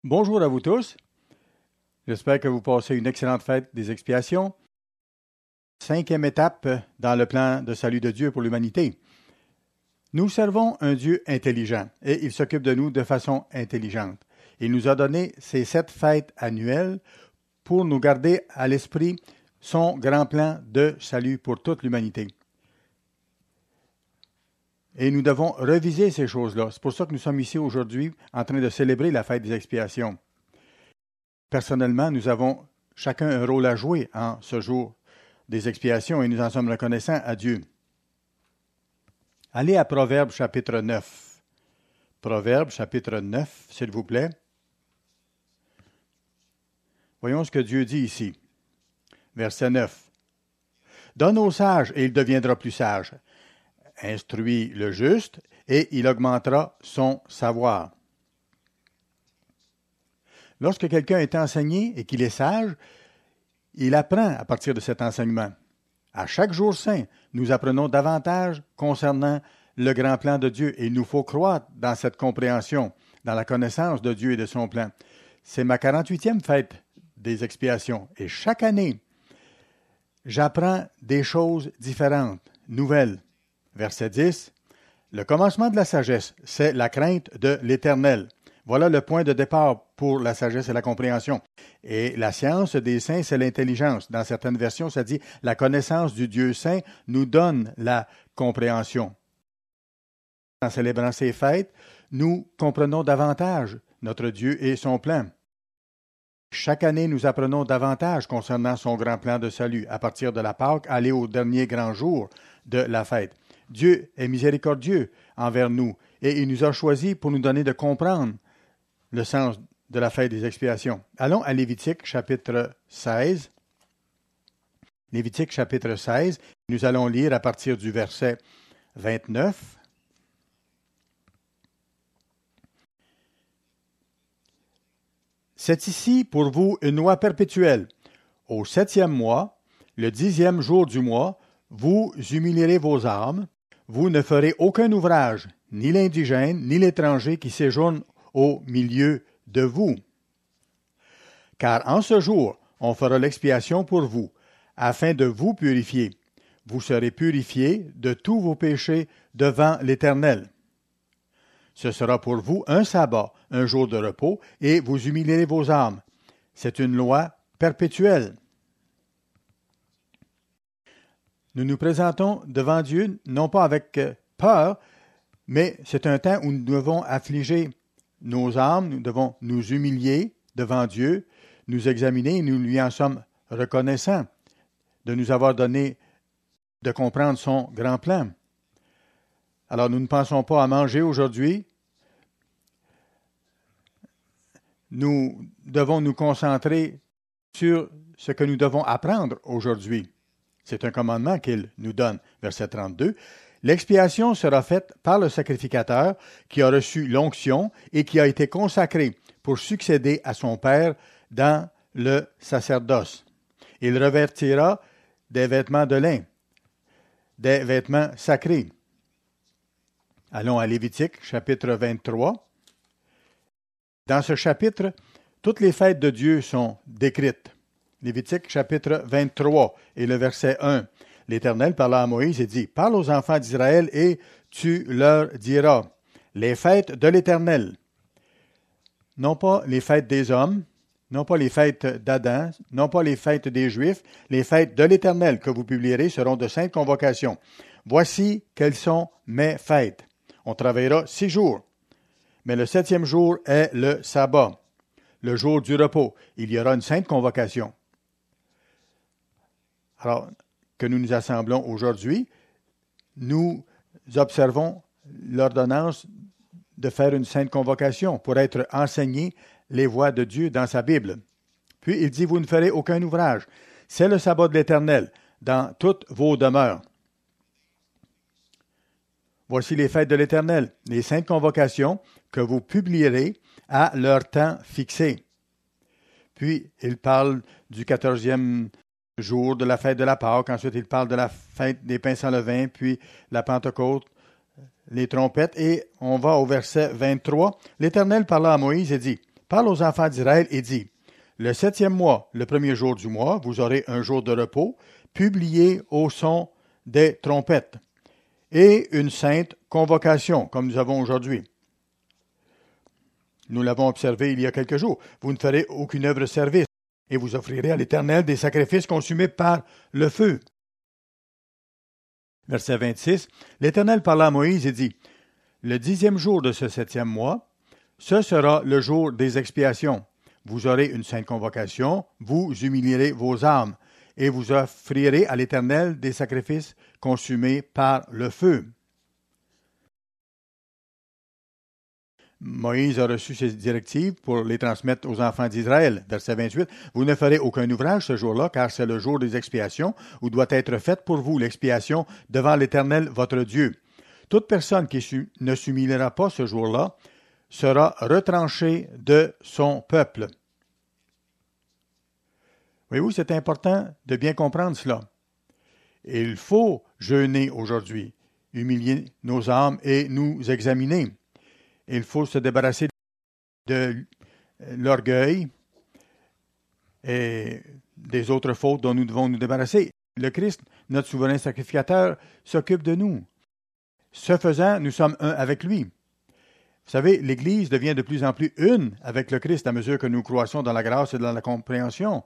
Bonjour à vous tous. J'espère que vous passez une excellente fête des expiations. 5e étape dans le plan de salut de Dieu pour l'humanité. Nous servons un Dieu intelligent et il s'occupe de nous de façon intelligente. Il nous a donné ces 7 fêtes annuelles pour nous garder à l'esprit son grand plan de salut pour toute l'humanité. Et nous devons reviser ces choses-là. C'est pour ça que nous sommes ici aujourd'hui en train de célébrer la fête des expiations. Personnellement, nous avons chacun un rôle à jouer en ce jour des expiations et nous en sommes reconnaissants à Dieu. Allez à Proverbes chapitre 9. Proverbes chapitre 9, s'il vous plaît. Voyons ce que Dieu dit ici. Verset 9. Donne au sage et il deviendra plus sage. Instruis le juste et il augmentera son savoir. Lorsque quelqu'un est enseigné et qu'il est sage, il apprend à partir de cet enseignement. À chaque jour saint, nous apprenons davantage concernant le grand plan de Dieu et il nous faut croire dans cette compréhension, dans la connaissance de Dieu et de son plan. C'est ma 48e fête des expiations et chaque année, j'apprends des choses différentes, nouvelles. Verset 10. Le commencement de la sagesse, c'est la crainte de l'Éternel. Voilà le point de départ pour la sagesse et la compréhension. Et la science des saints, c'est l'intelligence. Dans certaines versions, ça dit la connaissance du Dieu saint nous donne la compréhension. En célébrant ces fêtes, nous comprenons davantage notre Dieu et son plan. Chaque année, nous apprenons davantage concernant son grand plan de salut. À partir de la Pâque, aller au dernier grand jour de la fête. Dieu est miséricordieux envers nous et il nous a choisis pour nous donner de comprendre le sens de la fête des expiations. Allons à Lévitique chapitre 16. Lévitique chapitre 16, nous allons lire à partir du verset 29. C'est ici pour vous une loi perpétuelle. Au 7e mois, le 10e jour du mois, vous humilierez vos âmes. Vous ne ferez aucun ouvrage, ni l'indigène, ni l'étranger qui séjourne au milieu de vous. Car en ce jour, on fera l'expiation pour vous, afin de vous purifier. Vous serez purifiés de tous vos péchés devant l'Éternel. Ce sera pour vous un sabbat, un jour de repos, et vous humilierez vos âmes. C'est une loi perpétuelle. Nous nous présentons devant Dieu, non pas avec peur, mais c'est un temps où nous devons affliger nos âmes, nous devons nous humilier devant Dieu, nous examiner et nous lui en sommes reconnaissants de nous avoir donné de comprendre son grand plan. Alors nous ne pensons pas à manger aujourd'hui. Nous devons nous concentrer sur ce que nous devons apprendre aujourd'hui. C'est un commandement qu'il nous donne. Verset 32. L'expiation sera faite par le sacrificateur qui a reçu l'onction et qui a été consacré pour succéder à son Père dans le sacerdoce. Il revêtira des vêtements de lin, des vêtements sacrés. Allons à Lévitique, chapitre 23. Dans ce chapitre, toutes les fêtes de Dieu sont décrites. Lévitique chapitre 23 et le verset 1. L'Éternel parla à Moïse et dit, « Parle aux enfants d'Israël et tu leur diras, les fêtes de l'Éternel, non pas les fêtes des hommes, non pas les fêtes d'Adam, non pas les fêtes des Juifs, les fêtes de l'Éternel que vous publierez seront de saintes convocations. Voici quelles sont mes fêtes. On travaillera 6 jours, mais le 7e jour est le sabbat, le jour du repos. Il y aura une sainte convocation. » Alors, que nous nous assemblons aujourd'hui, nous observons l'ordonnance de faire une sainte convocation pour être enseigné les voies de Dieu dans sa Bible. Puis il dit, vous ne ferez aucun ouvrage. C'est le sabbat de l'Éternel dans toutes vos demeures. Voici les fêtes de l'Éternel, les saintes convocations que vous publierez à leur temps fixé. Puis il parle du 14e jour de la fête de la Pâque. Ensuite, il parle de la fête des pains sans levain, puis la Pentecôte, les trompettes. Et on va au verset 23. L'Éternel parla à Moïse et dit, parle aux enfants d'Israël et dit, le 7e mois, le premier jour du mois, vous aurez un jour de repos, publié au son des trompettes, et une sainte convocation, comme nous avons aujourd'hui. Nous l'avons observé il y a quelques jours. Vous ne ferez aucune œuvre de service, et vous offrirez à l'Éternel des sacrifices consumés par le feu. Verset 26, l'Éternel parla à Moïse et dit, le 10e jour de ce 7e mois, ce sera le jour des expiations. Vous aurez une sainte convocation, vous humilierez vos âmes, et vous offrirez à l'Éternel des sacrifices consumés par le feu. Moïse a reçu ces directives pour les transmettre aux enfants d'Israël. Verset 28, vous ne ferez aucun ouvrage ce jour-là, car c'est le jour des expiations, où doit être faite pour vous l'expiation devant l'Éternel votre Dieu. Toute personne qui ne s'humiliera pas ce jour-là sera retranchée de son peuple. Voyez-vous, c'est important de bien comprendre cela. Il faut jeûner aujourd'hui, humilier nos âmes et nous examiner. Il faut se débarrasser de l'orgueil et des autres fautes dont nous devons nous débarrasser. Le Christ, notre souverain sacrificateur, s'occupe de nous. Ce faisant, nous sommes un avec lui. Vous savez, l'Église devient de plus en plus une avec le Christ à mesure que nous croissons dans la grâce et dans la compréhension.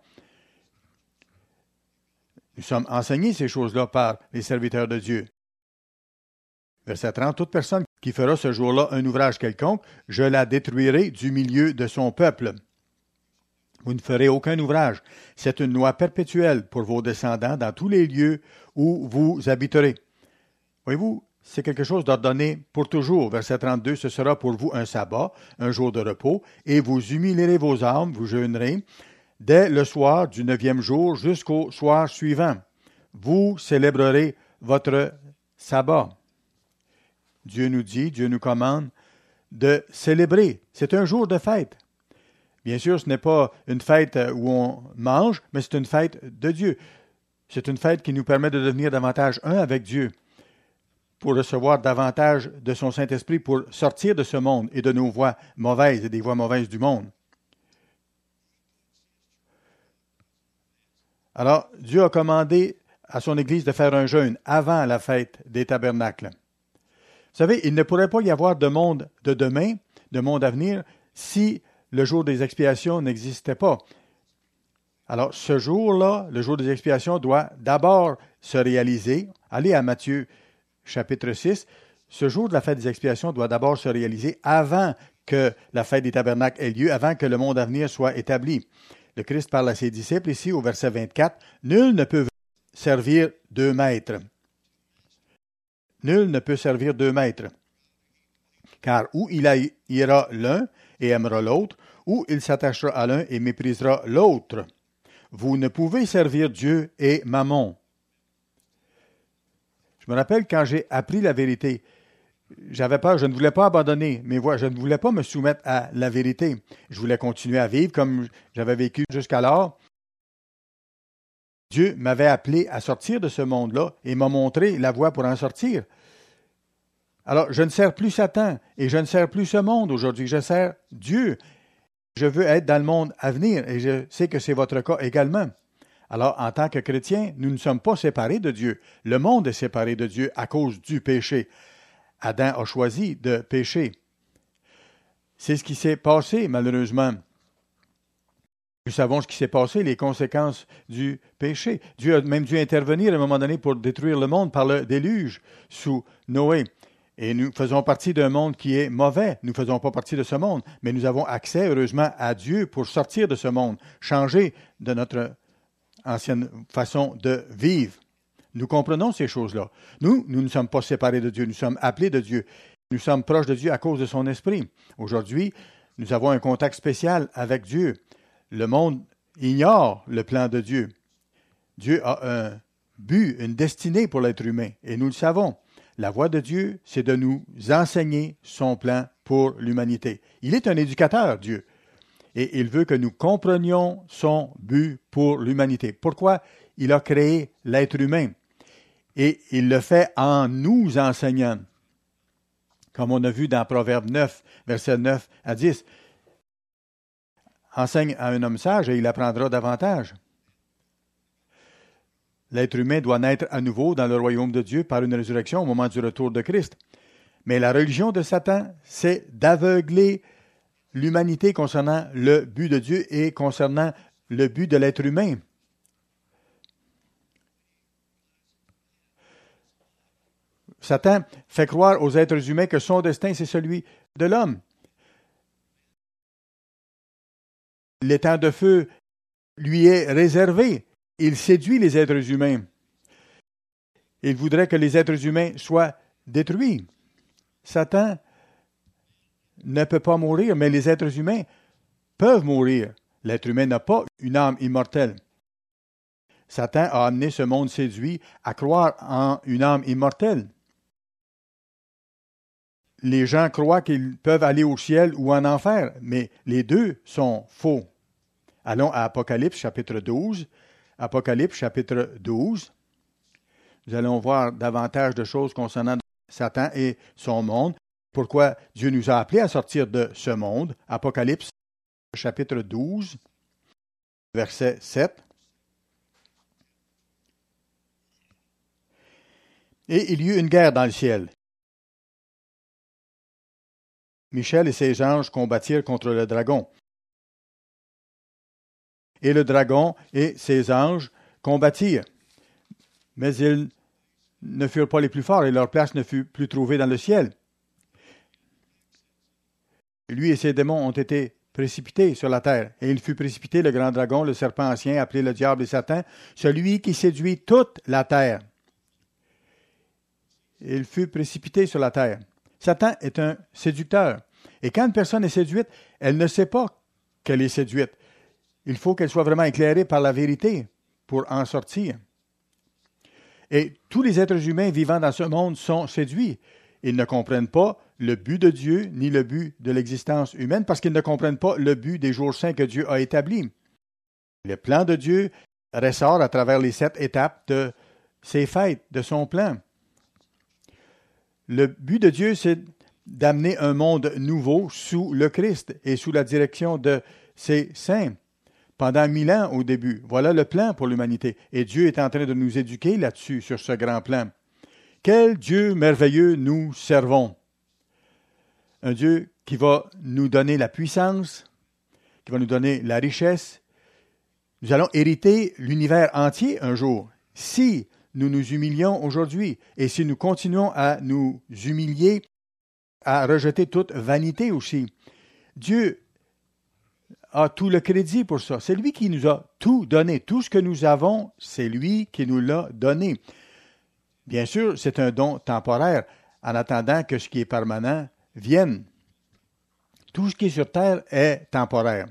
Nous sommes enseignés ces choses-là par les serviteurs de Dieu. Verset 30, toute personne qui fera ce jour-là un ouvrage quelconque, je la détruirai du milieu de son peuple. Vous ne ferez aucun ouvrage. C'est une loi perpétuelle pour vos descendants dans tous les lieux où vous habiterez. Voyez-vous, c'est quelque chose d'ordonné pour toujours. Verset 32, ce sera pour vous un sabbat, un jour de repos, et vous humilierez vos âmes, vous jeûnerez, dès le soir du 9e jour jusqu'au soir suivant. Vous célébrerez votre sabbat. Dieu nous dit, Dieu nous commande de célébrer. C'est un jour de fête. Bien sûr, ce n'est pas une fête où on mange, mais c'est une fête de Dieu. C'est une fête qui nous permet de devenir davantage un avec Dieu, pour recevoir davantage de son Saint-Esprit, pour sortir de ce monde et de nos voies mauvaises et des voies mauvaises du monde. Alors, Dieu a commandé à son Église de faire un jeûne avant la fête des tabernacles. Vous savez, il ne pourrait pas y avoir de monde de demain, de monde à venir, si le jour des expiations n'existait pas. Alors, ce jour-là, le jour des expiations, doit d'abord se réaliser. Allez à Matthieu, chapitre 6. Ce jour de la fête des expiations doit d'abord se réaliser avant que la fête des tabernacles ait lieu, avant que le monde à venir soit établi. Le Christ parle à ses disciples ici au verset 24. « Nul ne peut servir 2 maîtres. Nul ne peut servir 2 maîtres. Car ou il haïra l'un et aimera l'autre, ou il s'attachera à l'un et méprisera l'autre. Vous ne pouvez servir Dieu et Mammon. » Je me rappelle quand j'ai appris la vérité, j'avais peur, je ne voulais pas abandonner mes voies, je ne voulais pas me soumettre à la vérité. Je voulais continuer à vivre comme j'avais vécu jusqu'alors. Dieu m'avait appelé à sortir de ce monde-là et m'a montré la voie pour en sortir. Alors, je ne sers plus Satan et je ne sers plus ce monde aujourd'hui, je sers Dieu. Je veux être dans le monde à venir et je sais que c'est votre cas également. Alors, en tant que chrétiens, nous ne sommes pas séparés de Dieu. Le monde est séparé de Dieu à cause du péché. Adam a choisi de pécher. C'est ce qui s'est passé, malheureusement. Nous savons ce qui s'est passé, les conséquences du péché. Dieu a même dû intervenir à un moment donné pour détruire le monde par le déluge sous Noé. Et nous faisons partie d'un monde qui est mauvais. Nous ne faisons pas partie de ce monde, mais nous avons accès, heureusement, à Dieu pour sortir de ce monde, changer de notre ancienne façon de vivre. Nous comprenons ces choses-là. Nous ne sommes pas séparés de Dieu, nous sommes appelés de Dieu. Nous sommes proches de Dieu à cause de son esprit. Aujourd'hui, nous avons un contact spécial avec Dieu. Le monde ignore le plan de Dieu. Dieu a un but, une destinée pour l'être humain, et nous le savons. La voie de Dieu, c'est de nous enseigner son plan pour l'humanité. Il est un éducateur, Dieu, et il veut que nous comprenions son but pour l'humanité. Pourquoi il a créé l'être humain? Et il le fait en nous enseignant. Comme on a vu dans Proverbe 9, versets 9 à 10. enseigne à un homme sage et il apprendra davantage. L'être humain doit naître à nouveau dans le royaume de Dieu par une résurrection au moment du retour de Christ. Mais la religion de Satan, c'est d'aveugler l'humanité concernant le but de Dieu et concernant le but de l'être humain. Satan fait croire aux êtres humains que son destin, c'est celui de l'homme. L'étang de feu lui est réservé. Il séduit les êtres humains. Il voudrait que les êtres humains soient détruits. Satan ne peut pas mourir, mais les êtres humains peuvent mourir. L'être humain n'a pas une âme immortelle. Satan a amené ce monde séduit à croire en une âme immortelle. Les gens croient qu'ils peuvent aller au ciel ou en enfer, mais les deux sont faux. Allons à Apocalypse chapitre 12. Apocalypse chapitre 12. Nous allons voir davantage de choses concernant Satan et son monde. Pourquoi Dieu nous a appelés à sortir de ce monde. Apocalypse chapitre 12, verset 7. Et il y eut une guerre dans le ciel. Michel et ses anges combattirent contre le dragon. Et le dragon et ses anges combattirent. Mais ils ne furent pas les plus forts et leur place ne fut plus trouvée dans le ciel. Lui et ses démons ont été précipités sur la terre. Et il fut précipité, le grand dragon, le serpent ancien, appelé le diable et Satan, celui qui séduit toute la terre. Il fut précipité sur la terre. Satan est un séducteur. Et quand une personne est séduite, elle ne sait pas qu'elle est séduite. Il faut qu'elle soit vraiment éclairée par la vérité pour en sortir. Et tous les êtres humains vivant dans ce monde sont séduits. Ils ne comprennent pas le but de Dieu ni le but de l'existence humaine parce qu'ils ne comprennent pas le but des jours saints que Dieu a établis. Le plan de Dieu ressort à travers les 7 étapes de ses fêtes, de son plan. Le but de Dieu, c'est d'amener un monde nouveau sous le Christ et sous la direction de ses saints. Pendant 1000 ans au début. Voilà le plan pour l'humanité. Et Dieu est en train de nous éduquer là-dessus, sur ce grand plan. Quel Dieu merveilleux nous servons. Un Dieu qui va nous donner la puissance, qui va nous donner la richesse. Nous allons hériter l'univers entier un jour. Si nous nous humilions aujourd'hui et si nous continuons à nous humilier, à rejeter toute vanité aussi. Dieu a tout le crédit pour ça. C'est lui qui nous a tout donné. Tout ce que nous avons, c'est lui qui nous l'a donné. Bien sûr, c'est un don temporaire, en attendant que ce qui est permanent vienne. Tout ce qui est sur terre est temporaire.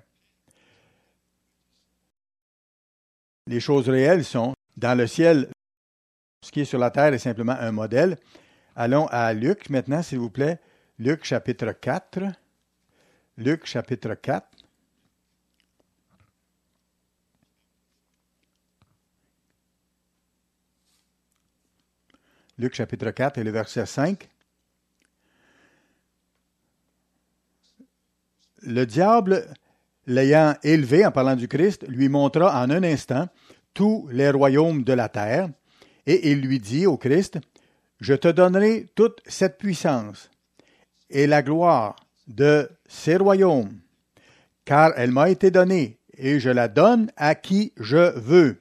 Les choses réelles sont dans le ciel. Ce qui est sur la terre est simplement un modèle. Allons à Luc maintenant, s'il vous plaît. Luc chapitre 4. Luc chapitre 4. Luc chapitre 4 et le verset 5. Le diable, l'ayant élevé en parlant du Christ, lui montra en un instant tous les royaumes de la terre, et il lui dit au Christ, « Je te donnerai toute cette puissance et la gloire de ces royaumes, car elle m'a été donnée, et je la donne à qui je veux.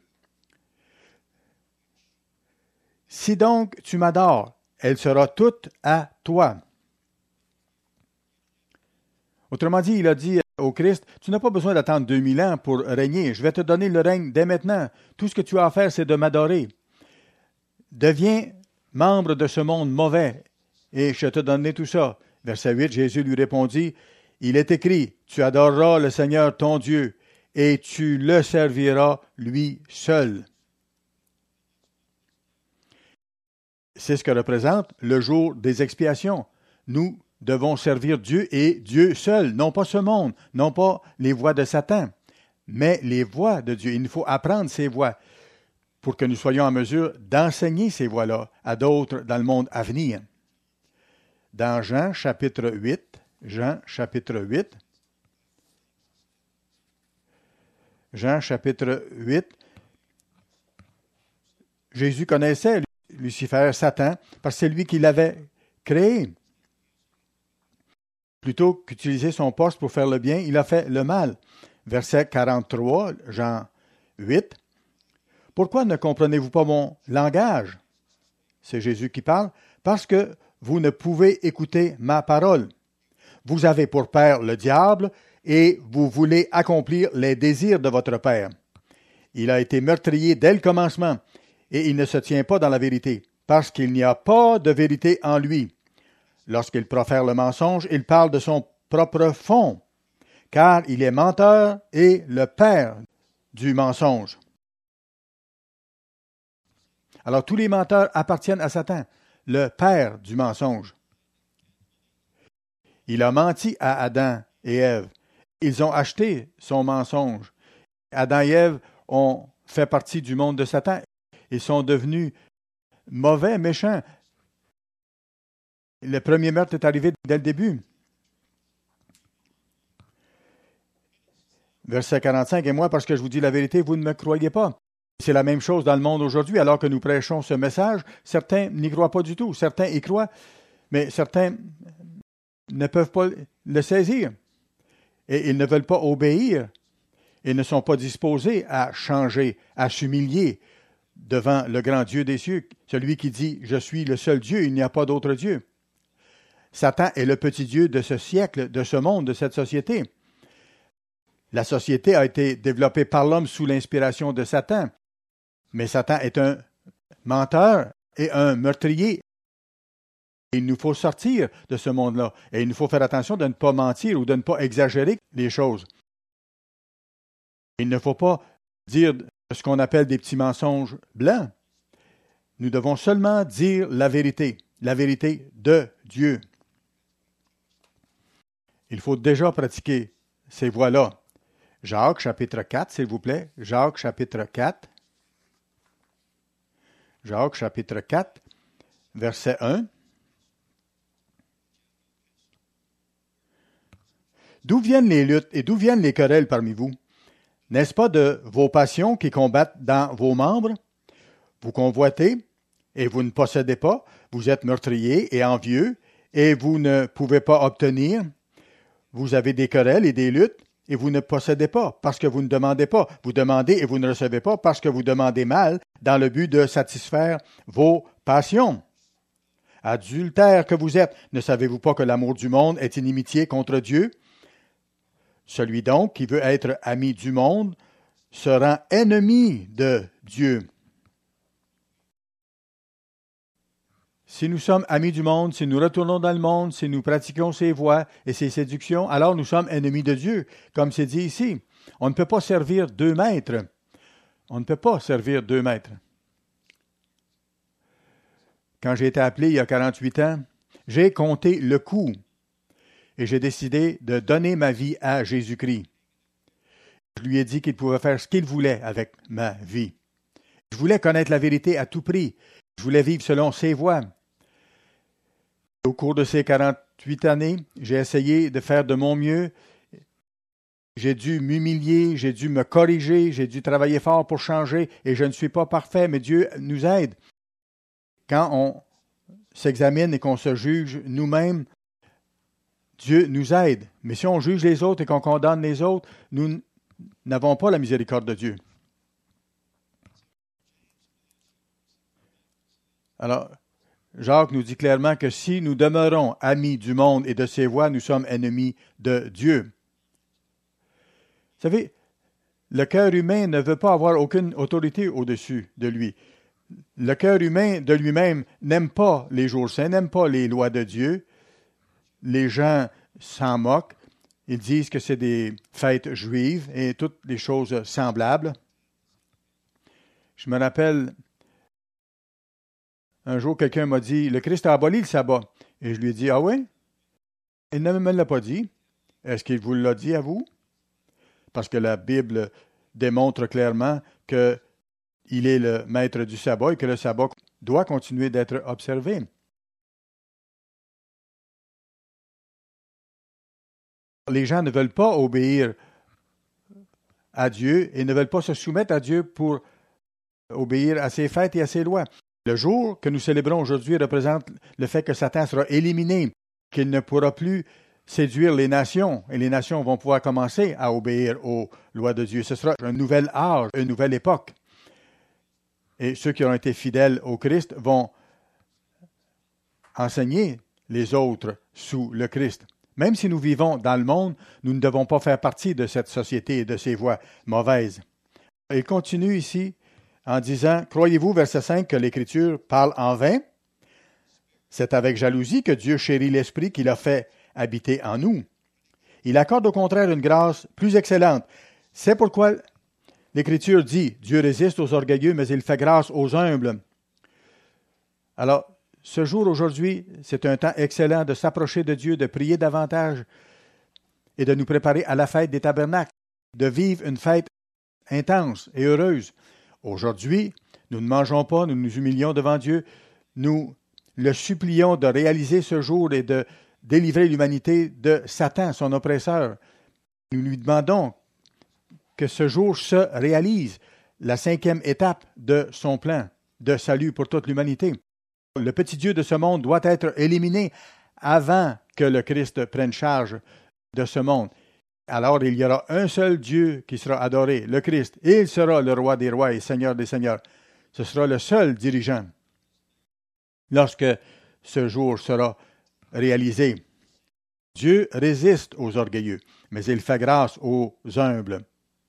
Si donc tu m'adores, elle sera toute à toi. » Autrement dit, il a dit au Christ, tu n'as pas besoin d'attendre 2000 ans pour régner. Je vais te donner le règne dès maintenant. Tout ce que tu as à faire, c'est de m'adorer. Deviens membre de ce monde mauvais et je te donnerai tout ça. Verset 8, Jésus lui répondit, il est écrit, tu adoreras le Seigneur ton Dieu et tu le serviras lui seul. C'est ce que représente le jour des expiations. Nous devons servir Dieu et Dieu seul, non pas ce monde, non pas les voies de Satan, mais les voies de Dieu. Il nous faut apprendre ces voies pour que nous soyons en mesure d'enseigner ces voies-là à d'autres dans le monde à venir. Dans Jean chapitre 8, Jean chapitre 8, Jésus connaissait Lucifer, Satan, parce que c'est lui qui l'avait créé. Plutôt qu'utiliser son poste pour faire le bien, il a fait le mal. Verset 43, Jean 8. Pourquoi ne comprenez-vous pas mon langage? C'est Jésus qui parle. Parce que vous ne pouvez écouter ma parole. Vous avez pour père le diable et vous voulez accomplir les désirs de votre père. Il a été meurtrier dès le commencement et il ne se tient pas dans la vérité, parce qu'il n'y a pas de vérité en lui. Lorsqu'il profère le mensonge, il parle de son propre fond, car il est menteur et le père du mensonge. Alors tous les menteurs appartiennent à Satan, le père du mensonge. Il a menti à Adam et Ève. Ils ont acheté son mensonge. Adam et Ève ont fait partie du monde de Satan. Ils sont devenus mauvais, méchants. Le premier meurtre est arrivé dès le début. Verset 45, « Et moi, parce que je vous dis la vérité, vous ne me croyez pas. » C'est la même chose dans le monde aujourd'hui. Alors que nous prêchons ce message, certains n'y croient pas du tout. Certains y croient, mais certains ne peuvent pas le saisir. Et ils ne veulent pas obéir. Ils ne sont pas disposés à changer, à s'humilier devant le grand Dieu des cieux, celui qui dit « Je suis le seul Dieu, il n'y a pas d'autre Dieu ». Satan est le petit Dieu de ce siècle, de ce monde, de cette société. La société a été développée par l'homme sous l'inspiration de Satan. Mais Satan est un menteur et un meurtrier. Il nous faut sortir de ce monde-là. Et il nous faut faire attention de ne pas mentir ou de ne pas exagérer les choses. Il ne faut pas dire ce qu'on appelle des petits mensonges blancs. Nous devons seulement dire la vérité de Dieu. Il faut déjà pratiquer ces voies-là. Jacques, chapitre 4, s'il vous plaît. Jacques, chapitre 4. Jacques, chapitre 4, verset 1. D'où viennent les luttes et d'où viennent les querelles parmi vous? N'est-ce pas de vos passions qui combattent dans vos membres? Vous convoitez et vous ne possédez pas. Vous êtes meurtriers et envieux et vous ne pouvez pas obtenir. Vous avez des querelles et des luttes et vous ne possédez pas parce que vous ne demandez pas. Vous demandez et vous ne recevez pas parce que vous demandez mal dans le but de satisfaire vos passions. Adultères que vous êtes, ne savez-vous pas que l'amour du monde est inimitié contre Dieu? Celui donc qui veut être ami du monde se rend ennemi de Dieu. Si nous sommes amis du monde, si nous retournons dans le monde, si nous pratiquons ses voies et ses séductions, alors nous sommes ennemis de Dieu, comme c'est dit ici. On ne peut pas servir deux maîtres. On ne peut pas servir deux maîtres. Quand j'ai été appelé il y a 48 ans, j'ai compté le coût et j'ai décidé de donner ma vie à Jésus-Christ. Je lui ai dit qu'il pouvait faire ce qu'il voulait avec ma vie. Je voulais connaître la vérité à tout prix. Je voulais vivre selon ses voies. Au cours de ces 48 années, j'ai essayé de faire de mon mieux. J'ai dû m'humilier, j'ai dû me corriger, j'ai dû travailler fort pour changer et je ne suis pas parfait, mais Dieu nous aide. Quand on s'examine et qu'on se juge nous-mêmes, Dieu nous aide. Mais si on juge les autres et qu'on condamne les autres, nous n'avons pas la miséricorde de Dieu. Alors, Jacques nous dit clairement que si nous demeurons amis du monde et de ses voies, nous sommes ennemis de Dieu. Vous savez, le cœur humain ne veut pas avoir aucune autorité au-dessus de lui. Le cœur humain de lui-même n'aime pas les jours saints, n'aime pas les lois de Dieu. Les gens s'en moquent. Ils disent que c'est des fêtes juives et toutes les choses semblables. Je me rappelle, un jour, quelqu'un m'a dit, « Le Christ a aboli le sabbat. » Et je lui ai dit, « Ah oui? » Il ne me l'a pas dit. Est-ce qu'il vous l'a dit à vous? Parce que la Bible démontre clairement qu'il est le maître du sabbat et que le sabbat doit continuer d'être observé. Les gens ne veulent pas obéir à Dieu et ne veulent pas se soumettre à Dieu pour obéir à ses fêtes et à ses lois. Le jour que nous célébrons aujourd'hui représente le fait que Satan sera éliminé, qu'il ne pourra plus séduire les nations, et les nations vont pouvoir commencer à obéir aux lois de Dieu. Ce sera un nouvel âge, une nouvelle époque. Et ceux qui ont été fidèles au Christ vont enseigner les autres sous le Christ. Même si nous vivons dans le monde, nous ne devons pas faire partie de cette société et de ses voies mauvaises. Il continue ici en disant, « Croyez-vous, verset 5, que l'Écriture parle en vain? C'est avec jalousie que Dieu chérit l'Esprit qu'il a fait habiter en nous. Il accorde au contraire une grâce plus excellente. C'est pourquoi l'Écriture dit, Dieu résiste aux orgueilleux, mais il fait grâce aux humbles. » Alors, ce jour aujourd'hui, c'est un temps excellent de s'approcher de Dieu, de prier davantage et de nous préparer à la fête des tabernacles, de vivre une fête intense et heureuse. Aujourd'hui, nous ne mangeons pas, nous nous humilions devant Dieu, nous le supplions de réaliser ce jour et de délivrer l'humanité de Satan, son oppresseur. Nous lui demandons que ce jour se réalise, la 5e étape de son plan de salut pour toute l'humanité. Le petit Dieu de ce monde doit être éliminé avant que le Christ prenne charge de ce monde. Alors il y aura un seul Dieu qui sera adoré, le Christ, et il sera le roi des rois et seigneur des seigneurs. Ce sera le seul dirigeant lorsque ce jour sera réalisé. Dieu résiste aux orgueilleux, mais il fait grâce aux humbles.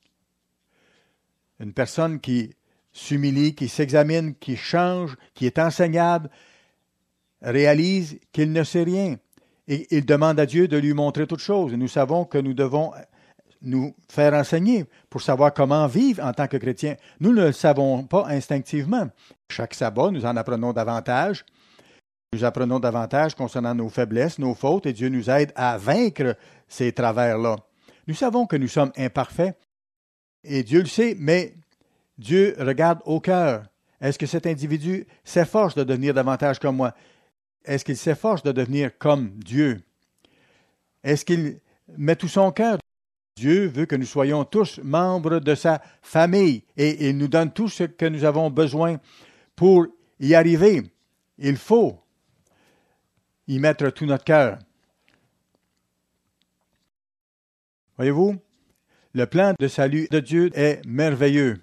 Une personne qui s'humilie, qui s'examine, qui change, qui est enseignable, réalise qu'il ne sait rien. Et il demande à Dieu de lui montrer toutes choses. Nous savons que nous devons nous faire enseigner pour savoir comment vivre en tant que chrétiens. Nous ne le savons pas instinctivement. Chaque sabbat, nous en apprenons davantage. Nous apprenons davantage concernant nos faiblesses, nos fautes, et Dieu nous aide à vaincre ces travers-là. Nous savons que nous sommes imparfaits, et Dieu le sait, mais Dieu regarde au cœur. Est-ce que cet individu s'efforce de devenir davantage comme moi? Est-ce qu'il s'efforce de devenir comme Dieu? Est-ce qu'il met tout son cœur? Dieu veut que nous soyons tous membres de sa famille et il nous donne tout ce que nous avons besoin pour y arriver. Il faut y mettre tout notre cœur. Voyez-vous, le plan de salut de Dieu est merveilleux.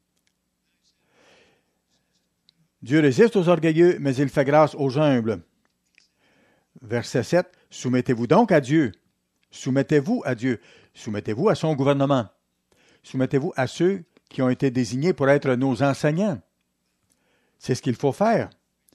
Dieu résiste aux orgueilleux, mais il fait grâce aux humbles. Verset 7, « Soumettez-vous donc à Dieu. Soumettez-vous à Dieu. Soumettez-vous à son gouvernement. Soumettez-vous à ceux qui ont été désignés pour être nos enseignants. » C'est ce qu'il faut faire.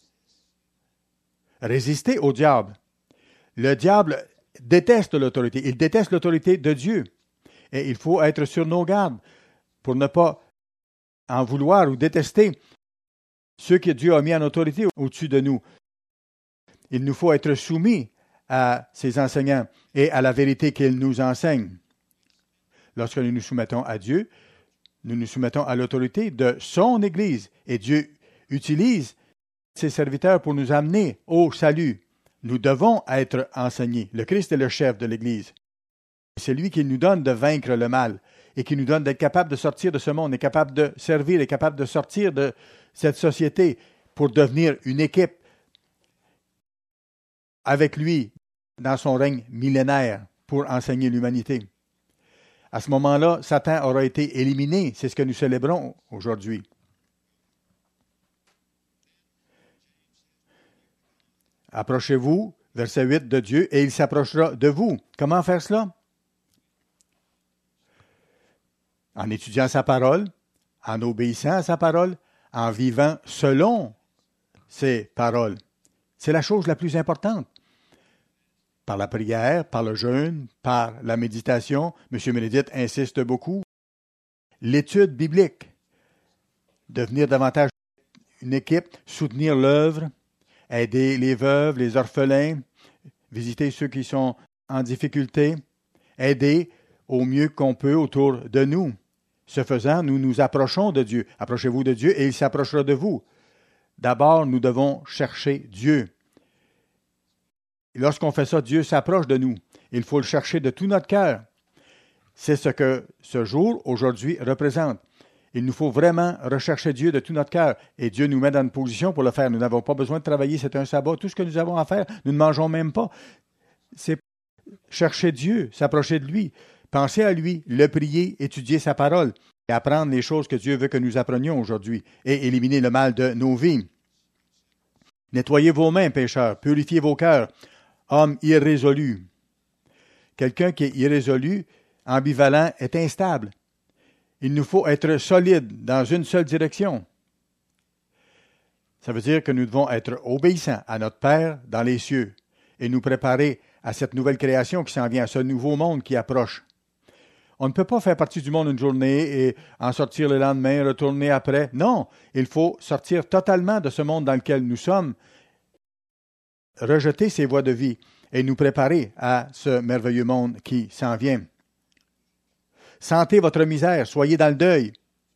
Résister au diable. Le diable déteste l'autorité. Il déteste l'autorité de Dieu. Et il faut être sur nos gardes pour ne pas en vouloir ou détester ceux que Dieu a mis en autorité au-dessus de nous. Il nous faut être soumis à ses enseignants et à la vérité qu'ils nous enseignent. Lorsque nous nous soumettons à Dieu, nous nous soumettons à l'autorité de son Église. Et Dieu utilise ses serviteurs pour nous amener au salut. Nous devons être enseignés. Le Christ est le chef de l'Église. C'est lui qui nous donne de vaincre le mal et qui nous donne d'être capable de sortir de ce monde, est capable de servir, est capable de sortir de cette société pour devenir une équipe avec lui dans son règne millénaire pour enseigner l'humanité. À ce moment-là, Satan aura été éliminé. C'est ce que nous célébrons aujourd'hui. Approchez-vous, verset 8, de Dieu, et il s'approchera de vous. Comment faire cela? En étudiant sa parole, en obéissant à sa parole, en vivant selon ses paroles. C'est la chose la plus importante. Par la prière, par le jeûne, par la méditation. M. Ménédite insiste beaucoup. L'étude biblique. Devenir davantage une équipe, soutenir l'œuvre, aider les veuves, les orphelins, visiter ceux qui sont en difficulté, aider au mieux qu'on peut autour de nous. Ce faisant, nous nous approchons de Dieu. Approchez-vous de Dieu et il s'approchera de vous. D'abord, nous devons chercher Dieu. Et lorsqu'on fait ça, Dieu s'approche de nous. Il faut le chercher de tout notre cœur. C'est ce que ce jour, aujourd'hui, représente. Il nous faut vraiment rechercher Dieu de tout notre cœur. Et Dieu nous met dans une position pour le faire. Nous n'avons pas besoin de travailler, c'est un sabbat. Tout ce que nous avons à faire, nous ne mangeons même pas. C'est chercher Dieu, s'approcher de lui, penser à lui, le prier, étudier sa parole et apprendre les choses que Dieu veut que nous apprenions aujourd'hui et éliminer le mal de nos vies. Nettoyez vos mains, pécheurs, purifiez vos cœurs, hommes irrésolus. Quelqu'un qui est irrésolu, ambivalent, est instable. Il nous faut être solides dans une seule direction. Ça veut dire que nous devons être obéissants à notre Père dans les cieux et nous préparer à cette nouvelle création qui s'en vient, à ce nouveau monde qui approche. On ne peut pas faire partie du monde une journée et en sortir le lendemain, retourner après. Non, il faut sortir totalement de ce monde dans lequel nous sommes, rejeter ces voies de vie et nous préparer à ce merveilleux monde qui s'en vient. Sentez votre misère, soyez dans le deuil.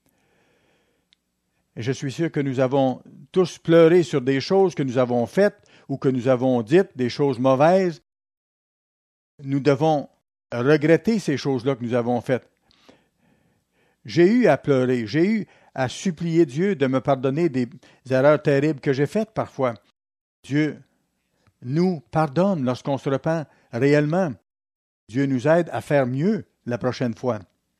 Et je suis sûr que nous avons tous pleuré sur des choses que nous avons faites ou que nous avons dites, des choses mauvaises. Nous devons regretter ces choses-là que nous avons faites. J'ai eu à pleurer, j'ai eu à supplier Dieu de me pardonner des erreurs terribles que j'ai faites parfois. Dieu nous pardonne lorsqu'on se repent réellement. Dieu nous aide à faire mieux la prochaine fois.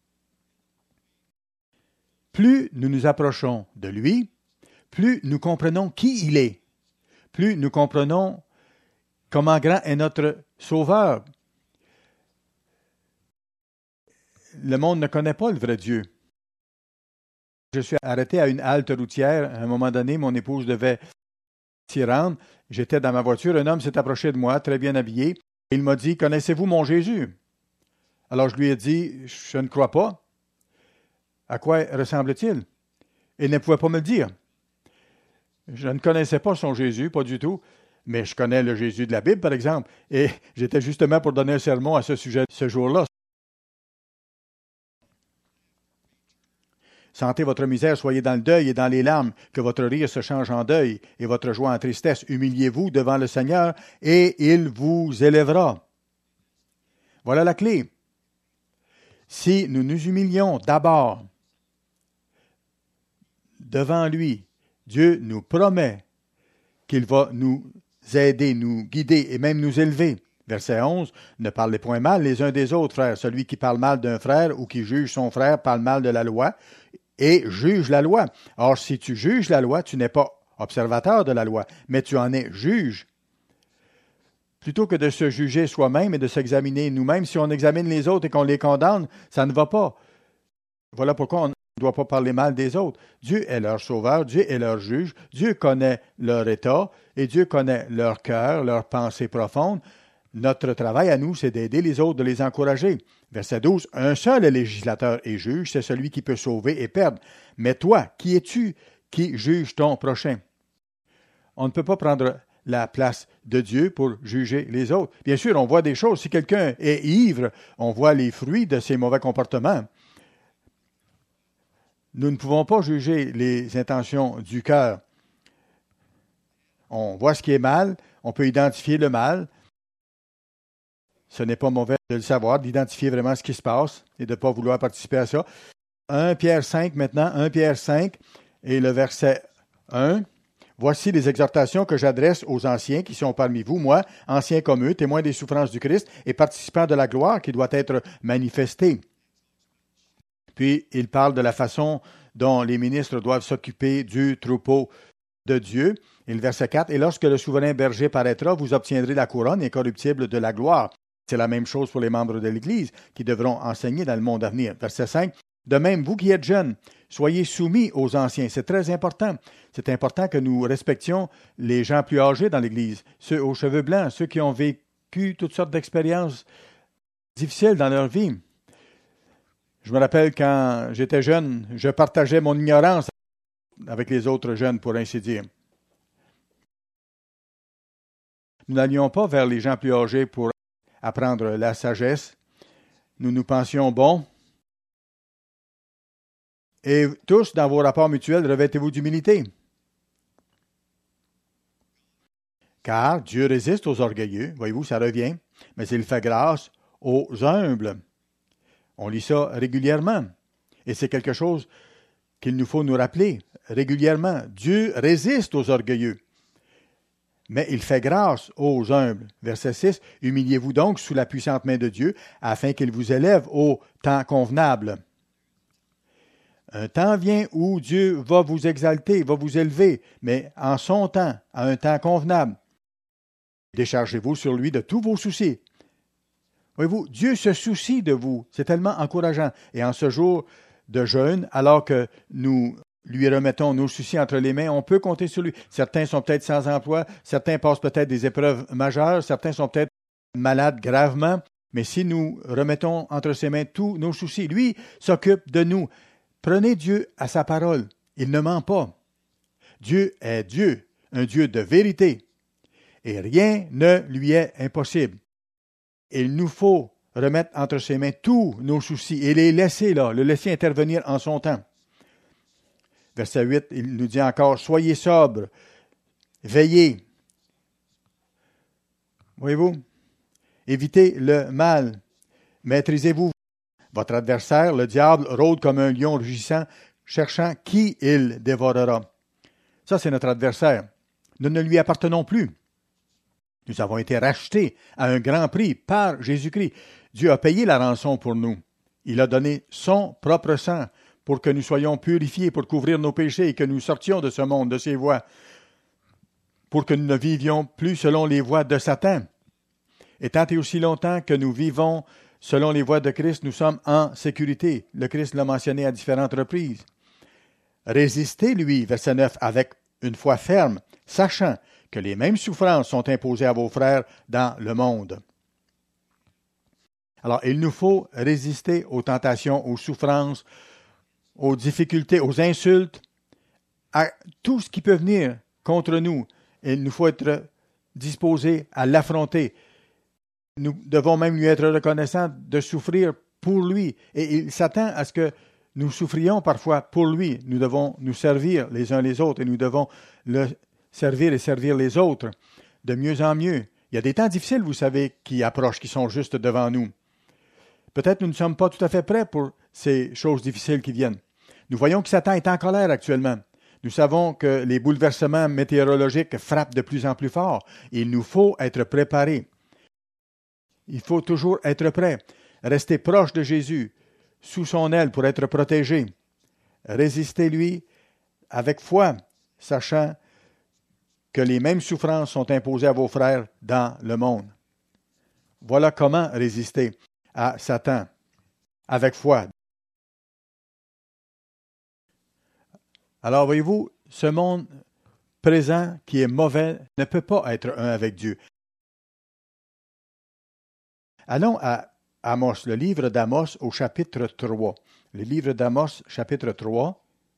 Plus nous nous approchons de lui, plus nous comprenons qui il est, plus nous comprenons comment grand est notre Sauveur. Le monde ne connaît pas le vrai Dieu. Je suis arrêté à une halte routière. À un moment donné, mon épouse devait s'y rendre. J'étais dans ma voiture. Un homme s'est approché de moi, très bien habillé. Et il m'a dit, « Connaissez-vous mon Jésus? » Alors je lui ai dit, « Je ne crois pas. » À quoi ressemble-t-il? Il ne pouvait pas me le dire. Je ne connaissais pas son Jésus, pas du tout, mais je connais le Jésus de la Bible, par exemple. Et j'étais justement pour donner un sermon à ce sujet ce jour-là. Sentez votre misère, soyez dans le deuil et dans les larmes, que votre rire se change en deuil et votre joie en tristesse. Humiliez-vous devant le Seigneur et il vous élèvera. Voilà la clé. Si nous nous humilions d'abord devant lui, Dieu nous promet qu'il va nous aider, nous guider et même nous élever. Verset 11, « Ne parlez point mal les uns des autres, frères. Celui qui parle mal d'un frère ou qui juge son frère parle mal de la loi et juge la loi. Or, si tu juges la loi, tu n'es pas observateur de la loi, mais tu en es juge. » Plutôt que de se juger soi-même et de s'examiner nous-mêmes, si on examine les autres et qu'on les condamne, ça ne va pas. Voilà pourquoi on ne doit pas parler mal des autres. Dieu est leur sauveur, Dieu est leur juge, Dieu connaît leur état et Dieu connaît leur cœur, leurs pensées profondes. Notre travail à nous, c'est d'aider les autres, de les encourager. Verset 12, « Un seul est législateur et juge, c'est celui qui peut sauver et perdre. Mais toi, qui es-tu qui juge ton prochain? » On ne peut pas prendre la place de Dieu pour juger les autres. Bien sûr, on voit des choses. Si quelqu'un est ivre, on voit les fruits de ses mauvais comportements. Nous ne pouvons pas juger les intentions du cœur. On voit ce qui est mal, on peut identifier le mal. Ce n'est pas mauvais de le savoir, d'identifier vraiment ce qui se passe et de ne pas vouloir participer à ça. 1 Pierre 5 maintenant, 1 Pierre 5 et le verset 1. « Voici les exhortations que j'adresse aux anciens qui sont parmi vous, moi, anciens comme eux, témoins des souffrances du Christ et participants de la gloire qui doit être manifestée. » Puis, il parle de la façon dont les ministres doivent s'occuper du troupeau de Dieu. Et le verset 4, « Et lorsque le souverain berger paraîtra, vous obtiendrez la couronne incorruptible de la gloire. » C'est la même chose pour les membres de l'Église qui devront enseigner dans le monde à venir. Verset 5, « De même, vous qui êtes jeunes, soyez soumis aux anciens. » C'est très important. C'est important que nous respections les gens plus âgés dans l'Église, ceux aux cheveux blancs, ceux qui ont vécu toutes sortes d'expériences difficiles dans leur vie. Je me rappelle quand j'étais jeune, je partageais mon ignorance avec les autres jeunes, pour ainsi dire. Nous n'allions pas vers les gens plus âgés pour apprendre la sagesse. Nous nous pensions bons. Et tous, dans vos rapports mutuels, revêtez-vous d'humilité. Car Dieu résiste aux orgueilleux, voyez-vous, ça revient, mais il fait grâce aux humbles. On lit ça régulièrement. Et c'est quelque chose qu'il nous faut nous rappeler régulièrement. Dieu résiste aux orgueilleux, mais il fait grâce aux humbles. Verset 6, « Humiliez-vous donc sous la puissante main de Dieu, afin qu'il vous élève au temps convenable. » Un temps vient où Dieu va vous exalter, va vous élever, mais en son temps, à un temps convenable. Déchargez-vous sur lui de tous vos soucis. Voyez-vous, Dieu se soucie de vous. C'est tellement encourageant. Et en ce jour de jeûne, alors que nous lui remettons nos soucis entre les mains, on peut compter sur lui. Certains sont peut-être sans emploi, certains passent peut-être des épreuves majeures, certains sont peut-être malades gravement, mais si nous remettons entre ses mains tous nos soucis, lui s'occupe de nous. Prenez Dieu à sa parole. Il ne ment pas. Dieu est Dieu, un Dieu de vérité. Et rien ne lui est impossible. Il nous faut remettre entre ses mains tous nos soucis et les laisser là, le laisser intervenir en son temps. Verset 8, il nous dit encore, « Soyez sobres, veillez. » Voyez-vous? Évitez le mal. Maîtrisez-vous. Votre adversaire, le diable, rôde comme un lion rugissant, cherchant qui il dévorera. Ça, c'est notre adversaire. Nous ne lui appartenons plus. Nous avons été rachetés à un grand prix par Jésus-Christ. Dieu a payé la rançon pour nous. Il a donné son propre sang pour que nous soyons purifiés, pour couvrir nos péchés et que nous sortions de ce monde, de ses voies, pour que nous ne vivions plus selon les voies de Satan. Et tant et aussi longtemps que nous vivons selon les voies de Christ, nous sommes en sécurité. Le Christ l'a mentionné à différentes reprises. Résistez, lui, verset 9, avec une foi ferme, sachant que les mêmes souffrances sont imposées à vos frères dans le monde. Alors, il nous faut résister aux tentations, aux souffrances, aux difficultés, aux insultes, à tout ce qui peut venir contre nous. Et il nous faut être disposés à l'affronter. Nous devons même lui être reconnaissants de souffrir pour lui. Et il s'attend à ce que nous souffrions parfois pour lui. Nous devons nous servir les uns les autres et nous devons le servir et servir les autres de mieux en mieux. Il y a des temps difficiles, vous savez, qui approchent, qui sont juste devant nous. Peut-être nous ne sommes pas tout à fait prêts pour ces choses difficiles qui viennent. Nous voyons que Satan est en colère actuellement. Nous savons que les bouleversements météorologiques frappent de plus en plus fort. Il nous faut être préparés. Il faut toujours être prêt, rester proche de Jésus, sous son aile pour être protégé. Résistez-lui avec foi, sachant que les mêmes souffrances sont imposées à vos frères dans le monde. Voilà comment résister à Satan, avec foi. Alors, voyez-vous, ce monde présent qui est mauvais ne peut pas être un avec Dieu. Allons à Amos, le livre d'Amos au chapitre 3. Le livre d'Amos, chapitre 3.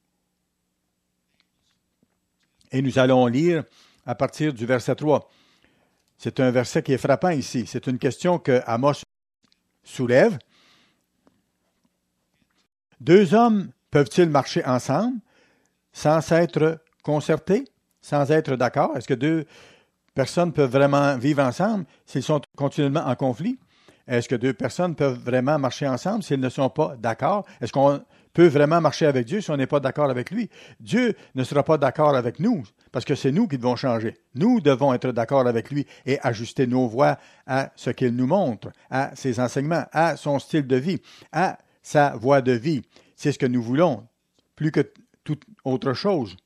Et nous allons lire à partir du verset 3. C'est un verset qui est frappant ici. C'est une question que Amos soulève. Deux hommes peuvent-ils marcher ensemble sans s'être concertés, sans être d'accord? Est-ce que deux personnes peuvent vraiment vivre ensemble s'ils sont continuellement en conflit? Est-ce que deux personnes peuvent vraiment marcher ensemble s'ils ne sont pas d'accord? Est-ce qu'on peut vraiment marcher avec Dieu si on n'est pas d'accord avec lui? Dieu ne sera pas d'accord avec nous parce que c'est nous qui devons changer. Nous devons être d'accord avec lui et ajuster nos voies à ce qu'il nous montre, à ses enseignements, à son style de vie, à sa voie de vie. C'est ce que nous voulons, plus que toute autre chose.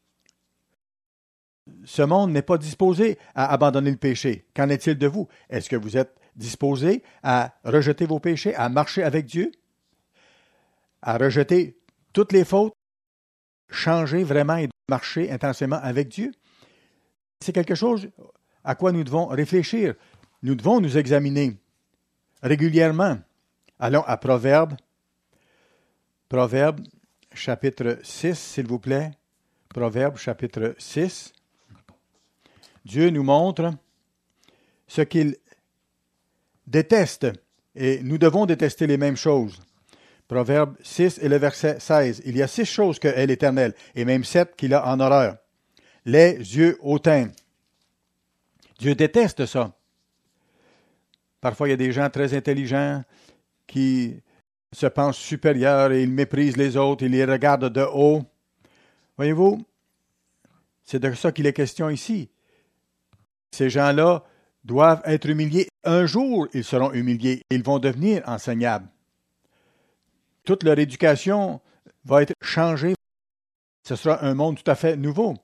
Ce monde n'est pas disposé à abandonner le péché. Qu'en est-il de vous? Est-ce que vous êtes disposé à rejeter vos péchés, à marcher avec Dieu, à rejeter toutes les fautes, changer vraiment et marcher intensément avec Dieu? C'est quelque chose à quoi nous devons réfléchir. Nous devons nous examiner régulièrement. Allons à Proverbes. Proverbes, chapitre 6, s'il vous plaît. Proverbes, chapitre 6. Dieu nous montre ce qu'il déteste, et nous devons détester les mêmes choses. Proverbe 6 et le verset 16. Il y a 6 choses que est l'Éternel, et même 7 qu'il a en horreur. Les yeux hautains. Dieu déteste ça. Parfois, il y a des gens très intelligents qui se pensent supérieurs et ils méprisent les autres, ils les regardent de haut. Voyez-vous, c'est de ça qu'il est question ici. Ces gens-là doivent être humiliés. Un jour, ils seront humiliés. Ils vont devenir enseignables. Toute leur éducation va être changée. Ce sera un monde tout à fait nouveau.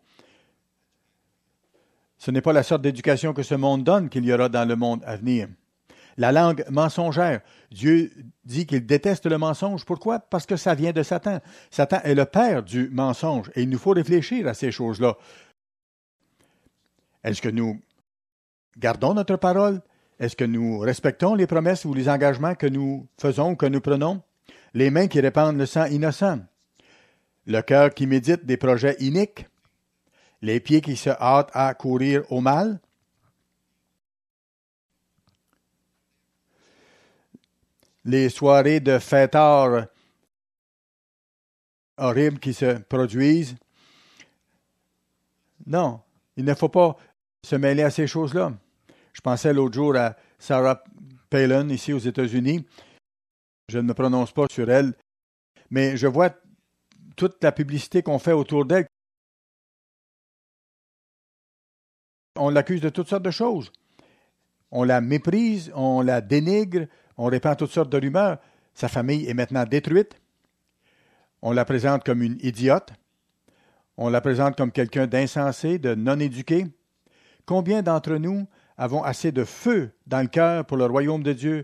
Ce n'est pas la sorte d'éducation que ce monde donne qu'il y aura dans le monde à venir. La langue mensongère. Dieu dit qu'il déteste le mensonge. Pourquoi? Parce que ça vient de Satan. Satan est le père du mensonge et il nous faut réfléchir à ces choses-là. Est-ce que nous gardons notre parole? Est-ce que nous respectons les promesses ou les engagements que nous faisons ou que nous prenons? Les mains qui répandent le sang innocent. Le cœur qui médite des projets iniques. Les pieds qui se hâtent à courir au mal. Les soirées de fêtards horribles qui se produisent. Non, il ne faut pas se mêler à ces choses-là. Je pensais l'autre jour à Sarah Palin, ici aux États-Unis. Je ne me prononce pas sur elle, mais je vois toute la publicité qu'on fait autour d'elle. On l'accuse de toutes sortes de choses. On la méprise, on la dénigre, on répand toutes sortes de rumeurs. Sa famille est maintenant détruite. On la présente comme une idiote. On la présente comme quelqu'un d'insensé, de non-éduqué. Combien d'entre nous avons assez de feu dans le cœur pour le royaume de Dieu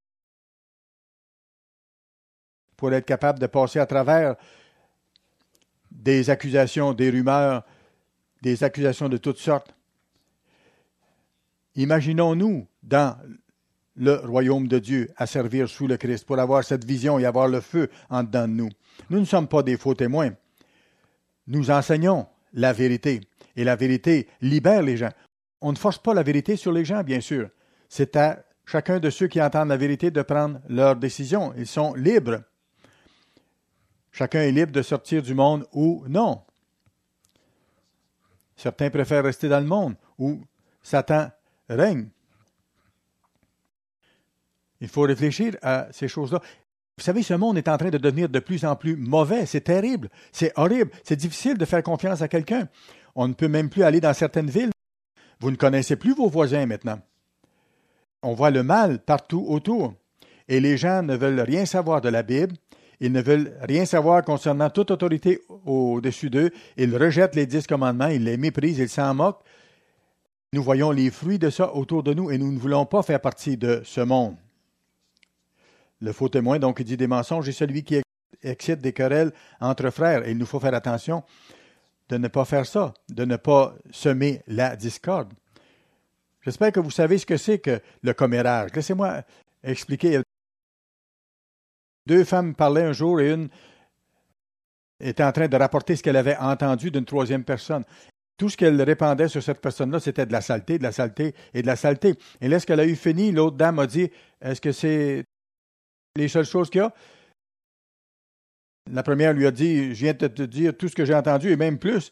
pour être capable de passer à travers des accusations, des rumeurs, des accusations de toutes sortes? Imaginons-nous dans le royaume de Dieu à servir sous le Christ pour avoir cette vision et avoir le feu en dedans de nous. Nous ne sommes pas des faux témoins. Nous enseignons la vérité et la vérité libère les gens. On ne force pas la vérité sur les gens, bien sûr. C'est à chacun de ceux qui entendent la vérité de prendre leur décision. Ils sont libres. Chacun est libre de sortir du monde ou non. Certains préfèrent rester dans le monde où Satan règne. Il faut réfléchir à ces choses-là. Vous savez, ce monde est en train de devenir de plus en plus mauvais. C'est terrible. C'est horrible. C'est difficile de faire confiance à quelqu'un. On ne peut même plus aller dans certaines villes. Vous ne connaissez plus vos voisins maintenant. On voit le mal partout autour. Et les gens ne veulent rien savoir de la Bible. Ils ne veulent rien savoir concernant toute autorité au-dessus d'eux. Ils rejettent les 10 commandements. Ils les méprisent. Ils s'en moquent. Nous voyons les fruits de ça autour de nous et nous ne voulons pas faire partie de ce monde. Le faux témoin, donc, il dit des mensonges, est celui qui excite des querelles entre frères. Et il nous faut faire attention de ne pas faire ça, de ne pas semer la discorde. J'espère que vous savez ce que c'est que le commérage. Laissez-moi expliquer. Deux femmes parlaient un jour et une était en train de rapporter ce qu'elle avait entendu d'une troisième personne. Tout ce qu'elle répandait sur cette personne-là, c'était de la saleté, de la saleté et de la saleté. Et lorsqu'elle a eu fini, l'autre dame a dit, est-ce que c'est les seules choses qu'il y a? La première lui a dit, je viens de te dire tout ce que j'ai entendu et même plus.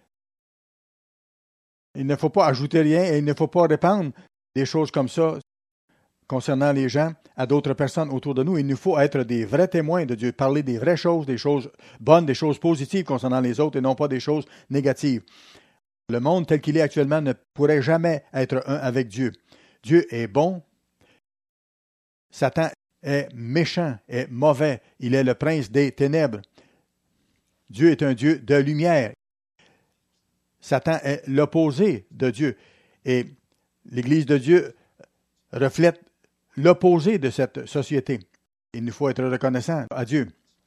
Il ne faut pas ajouter rien et il ne faut pas répandre des choses comme ça concernant les gens à d'autres personnes autour de nous. Il nous faut être des vrais témoins de Dieu, parler des vraies choses, des choses bonnes, des choses positives concernant les autres et non pas des choses négatives. Le monde tel qu'il est actuellement ne pourrait jamais être un avec Dieu. Dieu est bon. Satan est méchant, est mauvais. Il est le prince des ténèbres. Dieu est un Dieu de lumière. Satan est l'opposé de Dieu. Et l'Église de Dieu reflète l'opposé de cette société. Il nous faut être reconnaissant à Dieu.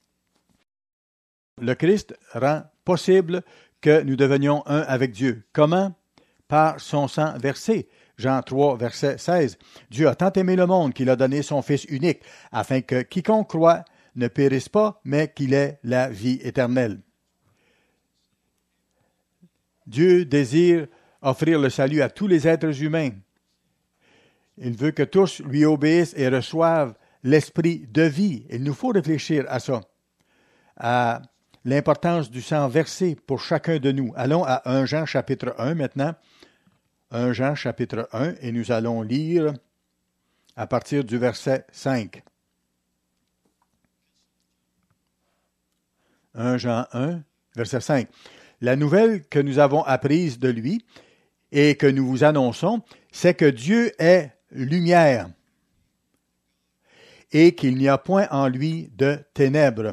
Le Christ rend possible que nous devenions un avec Dieu. Comment? Par son sang versé. Jean 3, verset 16. Dieu a tant aimé le monde qu'il a donné son Fils unique, afin que quiconque croit ne périsse pas, mais qu'il ait la vie éternelle. Dieu désire offrir le salut à tous les êtres humains. Il veut que tous lui obéissent et reçoivent l'esprit de vie. Il nous faut réfléchir à ça, à l'importance du sang versé pour chacun de nous. Allons à 1 Jean chapitre 1 maintenant. 1 Jean chapitre 1 et nous allons lire à partir du verset 5. 1 Jean 1, verset 5. La nouvelle que nous avons apprise de lui et que nous vous annonçons, c'est que Dieu est lumière et qu'il n'y a point en lui de ténèbres.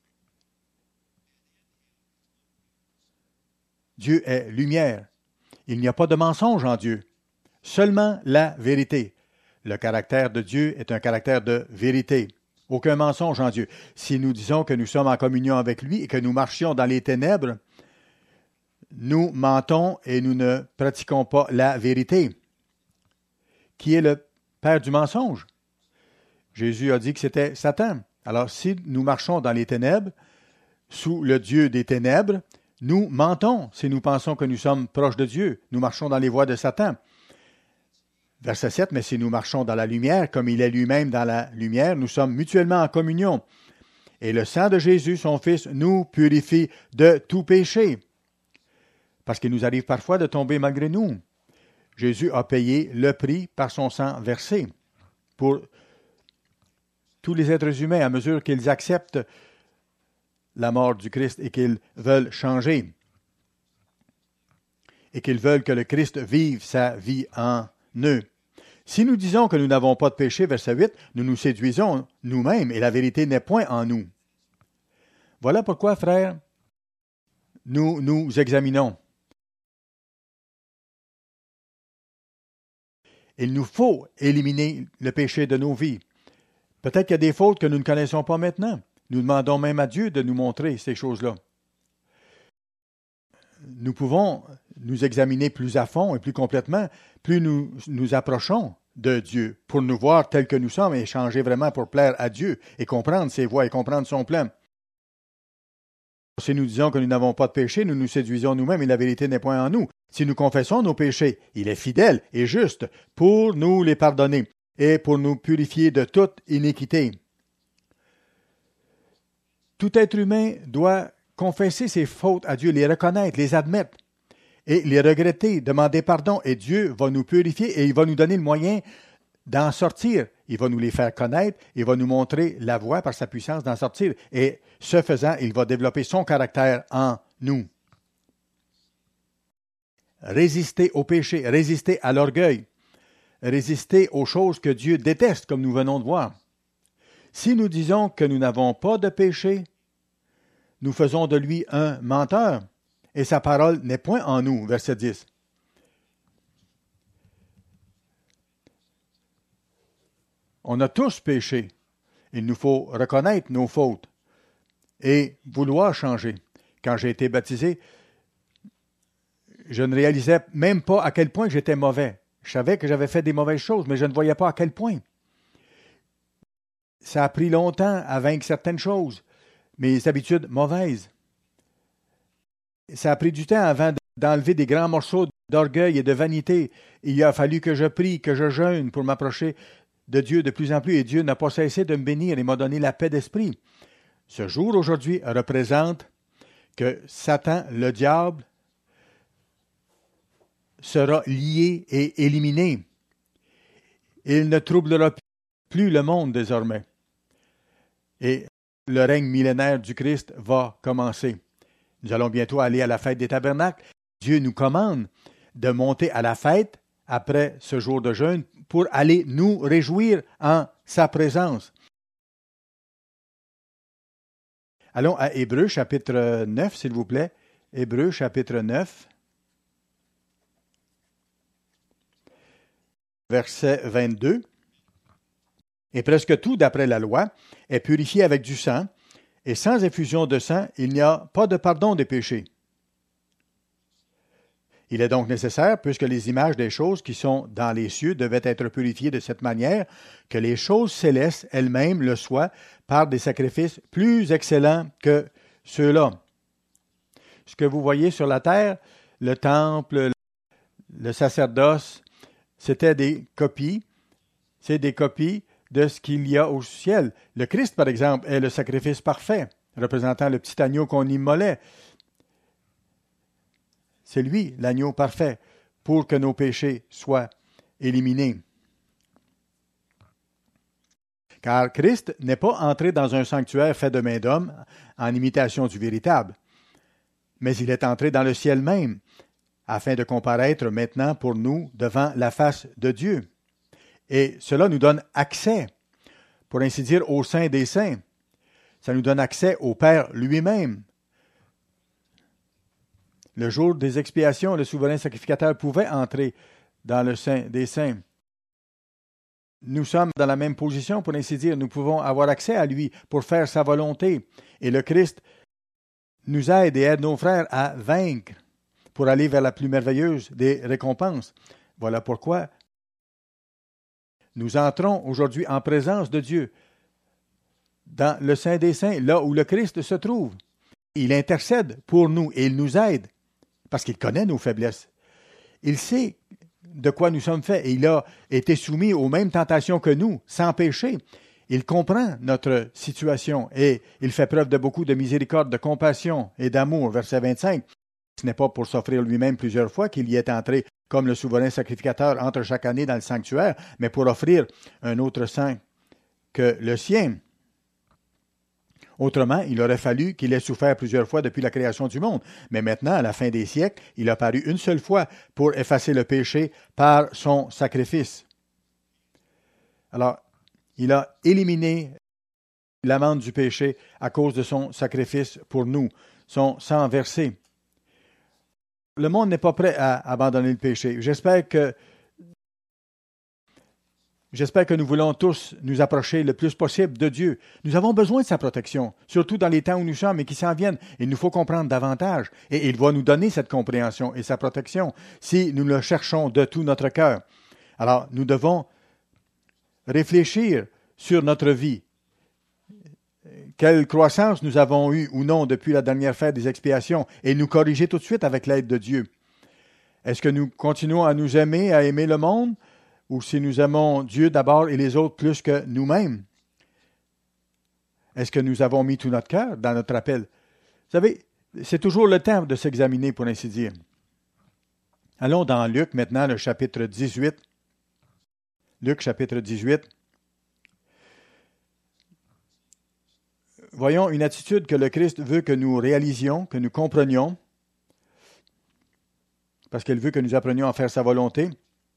Dieu est lumière. Il n'y a pas de mensonge en Dieu, seulement la vérité. Le caractère de Dieu est un caractère de vérité. Aucun mensonge en Dieu. Si nous disons que nous sommes en communion avec lui et que nous marchions dans les ténèbres, nous mentons et nous ne pratiquons pas la vérité. Qui est le père du mensonge? Jésus a dit que c'était Satan. Alors, si nous marchons dans les ténèbres, sous le Dieu des ténèbres, nous mentons si nous pensons que nous sommes proches de Dieu. Nous marchons dans les voies de Satan. Verset 7, mais si nous marchons dans la lumière, comme il est lui-même dans la lumière, nous sommes mutuellement en communion. Et le sang de Jésus, son Fils, nous purifie de tout péché. Parce qu'il nous arrive parfois de tomber malgré nous. Jésus a payé le prix par son sang versé pour tous les êtres humains à mesure qu'ils acceptent la mort du Christ et qu'ils veulent changer et qu'ils veulent que le Christ vive sa vie en eux. Si nous disons que nous n'avons pas de péché, verset 8, nous nous séduisons nous-mêmes et la vérité n'est point en nous. Voilà pourquoi, frères, nous nous examinons. Il nous faut éliminer le péché de nos vies. Peut-être qu'il y a des fautes que nous ne connaissons pas maintenant. Nous demandons même à Dieu de nous montrer ces choses-là. Nous pouvons nous examiner plus à fond et plus complètement, plus nous nous approchons de Dieu pour nous voir tels que nous sommes et changer vraiment pour plaire à Dieu et comprendre ses voies et comprendre son plan. Si nous disons que nous n'avons pas de péché, nous nous séduisons nous-mêmes et la vérité n'est point en nous. Si nous confessons nos péchés, il est fidèle et juste pour nous les pardonner et pour nous purifier de toute iniquité. Tout être humain doit confesser ses fautes à Dieu, les reconnaître, les admettre et les regretter, demander pardon. Et Dieu va nous purifier et il va nous donner le moyen d'en sortir. Il va nous les faire connaître, il va nous montrer la voie par sa puissance d'en sortir. Et ce faisant, il va développer son caractère en nous. Résister au péché, résister à l'orgueil, résister aux choses que Dieu déteste, comme nous venons de voir. Si nous disons que nous n'avons pas de péché, nous faisons de lui un menteur, et sa parole n'est point en nous. Verset 10. On a tous péché. Il nous faut reconnaître nos fautes et vouloir changer. Quand j'ai été baptisé, je ne réalisais même pas à quel point j'étais mauvais. Je savais que j'avais fait des mauvaises choses, mais je ne voyais pas à quel point. Ça a pris longtemps à vaincre certaines choses, mes habitudes mauvaises. Ça a pris du temps avant d'enlever des grands morceaux d'orgueil et de vanité. Il a fallu que je prie, que je jeûne pour m'approcher de Dieu de plus en plus, et Dieu n'a pas cessé de me bénir et m'a donné la paix d'esprit. Ce jour aujourd'hui représente que Satan, le diable, sera lié et éliminé. Il ne troublera plus le monde désormais. Et le règne millénaire du Christ va commencer. Nous allons bientôt aller à la fête des tabernacles. Dieu nous commande de monter à la fête après ce jour de jeûne pour aller nous réjouir en sa présence. Allons à Hébreux chapitre 9, s'il vous plaît. Hébreux chapitre 9, verset 22. Et presque tout, d'après la loi, est purifié avec du sang, et sans effusion de sang, il n'y a pas de pardon des péchés. Il est donc nécessaire, puisque les images des choses qui sont dans les cieux devaient être purifiées de cette manière, que les choses célestes elles-mêmes le soient par des sacrifices plus excellents que ceux-là. Ce que vous voyez sur la terre, le temple, le sacerdoce, c'était des copies. C'est des copies de ce qu'il y a au ciel. Le Christ, par exemple, est le sacrifice parfait, représentant le petit agneau qu'on immolait. C'est lui, l'agneau parfait, pour que nos péchés soient éliminés. car Christ n'est pas entré dans un sanctuaire fait de main d'homme en imitation du véritable, mais il est entré dans le ciel même, afin de comparaître maintenant pour nous devant la face de Dieu. Et cela nous donne accès, pour ainsi dire, au sein des saints. Ça nous donne accès au Père lui-même. Le jour des expiations, le souverain sacrificateur pouvait entrer dans le sein des saints. Nous sommes dans la même position, pour ainsi dire. Nous pouvons avoir accès à lui pour faire sa volonté. Et le Christ nous aide et aide nos frères à vaincre pour aller vers la plus merveilleuse des récompenses. Voilà pourquoi nous entrons aujourd'hui en présence de Dieu, dans le sein des saints, là où le Christ se trouve. Il intercède pour nous et il nous aide, parce qu'il connaît nos faiblesses. Il sait de quoi nous sommes faits et il a été soumis aux mêmes tentations que nous, sans péché. Il comprend notre situation et il fait preuve de beaucoup de miséricorde, de compassion et d'amour. Verset 25. Ce n'est pas pour s'offrir lui-même plusieurs fois qu'il y est entré comme le souverain sacrificateur entre chaque année dans le sanctuaire, mais pour offrir un autre sang que le sien. Autrement, il aurait fallu qu'il ait souffert plusieurs fois depuis la création du monde. Mais maintenant, à la fin des siècles, il a paru une seule fois pour effacer le péché par son sacrifice. Alors, il a éliminé l'amende du péché à cause de son sacrifice pour nous, son sang versé. Le monde n'est pas prêt à abandonner le péché. J'espère que nous voulons tous nous approcher le plus possible de Dieu. Nous avons besoin de sa protection, surtout dans les temps où nous sommes et qui s'en viennent. Il nous faut comprendre davantage. Et il va nous donner cette compréhension et sa protection si nous le cherchons de tout notre cœur. Alors, nous devons réfléchir sur notre vie. Quelle croissance nous avons eue ou non depuis la dernière fête des expiations et nous corriger tout de suite avec l'aide de Dieu. Est-ce que nous continuons à nous aimer, à aimer le monde, ou si nous aimons Dieu d'abord et les autres plus que nous-mêmes? Est-ce que nous avons mis tout notre cœur dans notre appel? Vous savez, c'est toujours le temps de s'examiner, pour ainsi dire. Allons dans Luc maintenant, le chapitre 18. Luc, chapitre 18. Voyons une attitude que le Christ veut que nous réalisions, que nous comprenions, parce qu'il veut que nous apprenions à faire sa volonté.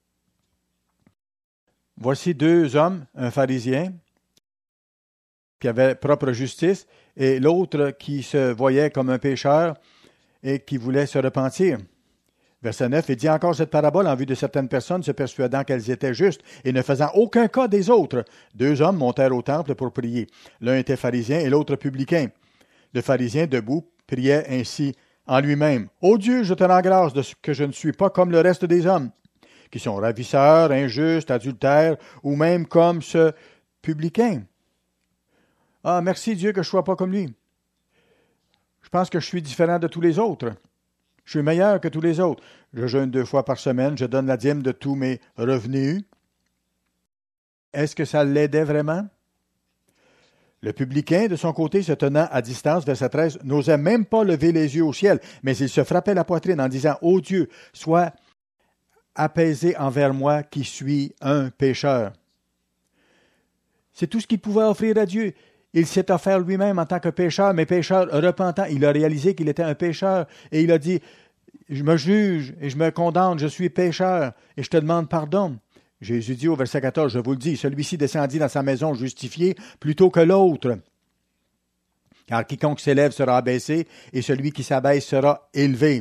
Voici deux hommes, un pharisien qui avait propre justice et l'autre qui se voyait comme un pécheur et qui voulait se repentir. Verset 9, il dit encore cette parabole en vue de certaines personnes se persuadant qu'elles étaient justes et ne faisant aucun cas des autres. Deux hommes montèrent au temple pour prier. L'un était pharisien et l'autre publicain. Le pharisien, debout, priait ainsi en lui-même. « Ô Dieu, je te rends grâce de ce que je ne suis pas comme le reste des hommes, qui sont ravisseurs, injustes, adultères, ou même comme ce publicain. Ah, merci Dieu que je ne sois pas comme lui. Je pense que je suis différent de tous les autres. Je suis meilleur que tous les autres. Je jeûne 2 fois par semaine, je donne la dîme de tous mes revenus. » Est-ce que ça l'aidait vraiment? Le publicain, de son côté, se tenant à distance, verset 13, n'osait même pas lever les yeux au ciel, mais il se frappait la poitrine en disant « Ô Dieu, sois apaisé envers moi qui suis un pécheur. » C'est tout ce qu'il pouvait offrir à Dieu. Il s'est offert lui-même en tant que pécheur, mais pécheur repentant. Il a réalisé qu'il était un pécheur et il a dit « Je me juge et je me condamne, je suis pécheur et je te demande pardon. » Jésus dit au verset 14, « Je vous le dis, celui-ci descendit dans sa maison justifié plutôt que l'autre. Car quiconque s'élève sera abaissé et celui qui s'abaisse sera élevé.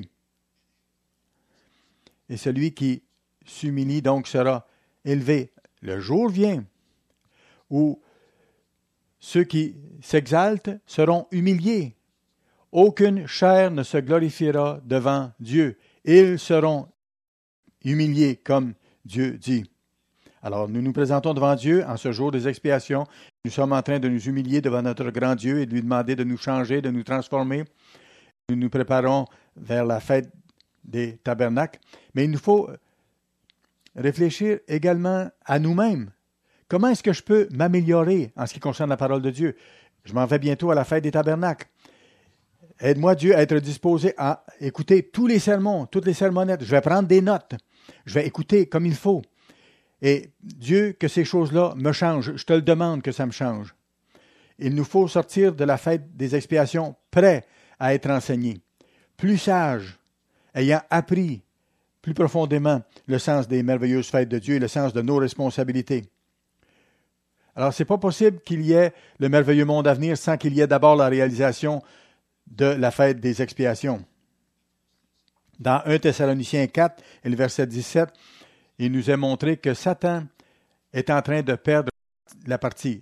Et celui qui s'humilie donc sera élevé. » Le jour vient où ceux qui s'exaltent seront humiliés. Aucune chair ne se glorifiera devant Dieu. Ils seront humiliés, comme Dieu dit. Alors, nous nous présentons devant Dieu en ce jour des expiations. Nous sommes en train de nous humilier devant notre grand Dieu et de lui demander de nous changer, de nous transformer. Nous nous préparons vers la fête des tabernacles. Mais il nous faut réfléchir également à nous-mêmes. Comment est-ce que je peux m'améliorer en ce qui concerne la parole de Dieu? Je m'en vais bientôt à la fête des tabernacles. Aide-moi, Dieu, à être disposé à écouter tous les sermons, toutes les sermonnettes. Je vais prendre des notes. Je vais écouter comme il faut. Et Dieu, que ces choses-là me changent. Je te le demande que ça me change. Il nous faut sortir de la fête des expiations prêts à être enseignés, plus sages, ayant appris plus profondément le sens des merveilleuses fêtes de Dieu et le sens de nos responsabilités. Alors, ce n'est pas possible qu'il y ait le merveilleux monde à venir sans qu'il y ait d'abord la réalisation de la fête des expiations. Dans 1 Thessaloniciens 4 et le verset 17, il nous est montré que Satan est en train de perdre la partie.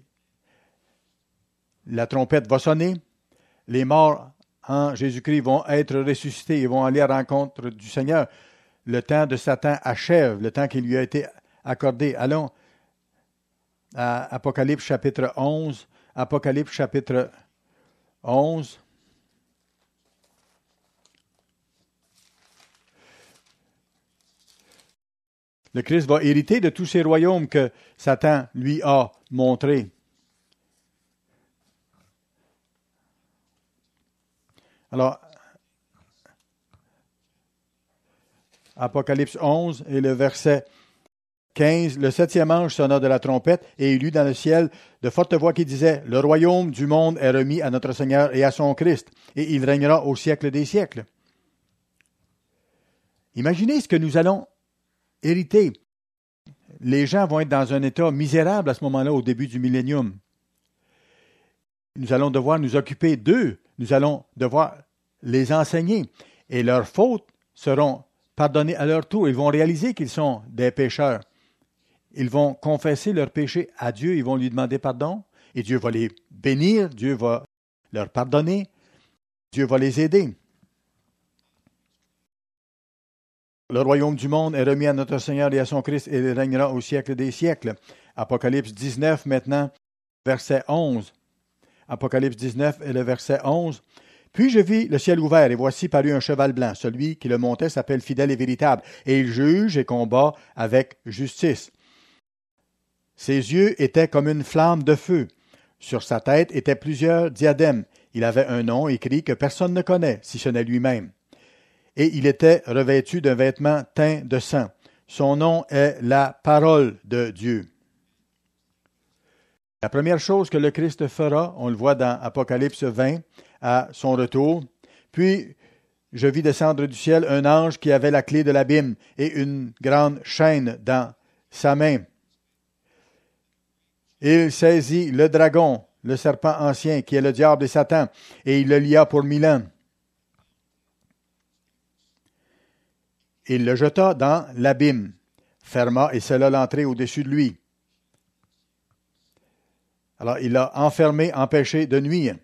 La trompette va sonner, les morts en Jésus-Christ vont être ressuscités et vont aller à la rencontre du Seigneur. Le temps de Satan achève, le temps qui lui a été accordé. Allons à Apocalypse chapitre 11. Apocalypse chapitre 11. Le Christ va hériter de tous ces royaumes que Satan lui a montrés. Alors, Apocalypse 11 et le verset 15, le 7e ange sonna de la trompette et il eut dans le ciel de fortes voix qui disaient « Le royaume du monde est remis à notre Seigneur et à son Christ, et il régnera au siècle des siècles. » Imaginez ce que nous allons hériter. Les gens vont être dans un état misérable à ce moment-là, au début du millénium. Nous allons devoir nous occuper d'eux. Nous allons devoir les enseigner. Et leurs fautes seront pardonnées à leur tour. Ils vont réaliser qu'ils sont des pécheurs. Ils vont confesser leurs péchés à Dieu. Ils vont lui demander pardon. Et Dieu va les bénir. Dieu va leur pardonner. Dieu va les aider. Le royaume du monde est remis à notre Seigneur et à son Christ et il régnera au siècle des siècles. Apocalypse 19 maintenant, verset 11. Apocalypse 19 et le verset 11. Puis je vis le ciel ouvert, et voici parut un cheval blanc. Celui qui le montait s'appelle fidèle et véritable, et il juge et combat avec justice. Ses yeux étaient comme une flamme de feu. Sur sa tête étaient plusieurs diadèmes. Il avait un nom écrit que personne ne connaît, si ce n'est lui-même. Et il était revêtu d'un vêtement teint de sang. Son nom est la parole de Dieu. La première chose que le Christ fera, on le voit dans Apocalypse 20, à son retour. Puis, je vis descendre du ciel un ange qui avait la clé de l'abîme et une grande chaîne dans sa main. Il saisit le dragon, le serpent ancien, qui est le diable et Satan, et il le lia pour 1000 ans. Il le jeta dans l'abîme, ferma et scella l'entrée au-dessus de lui. Alors, il l'a enfermé, empêché de nuire.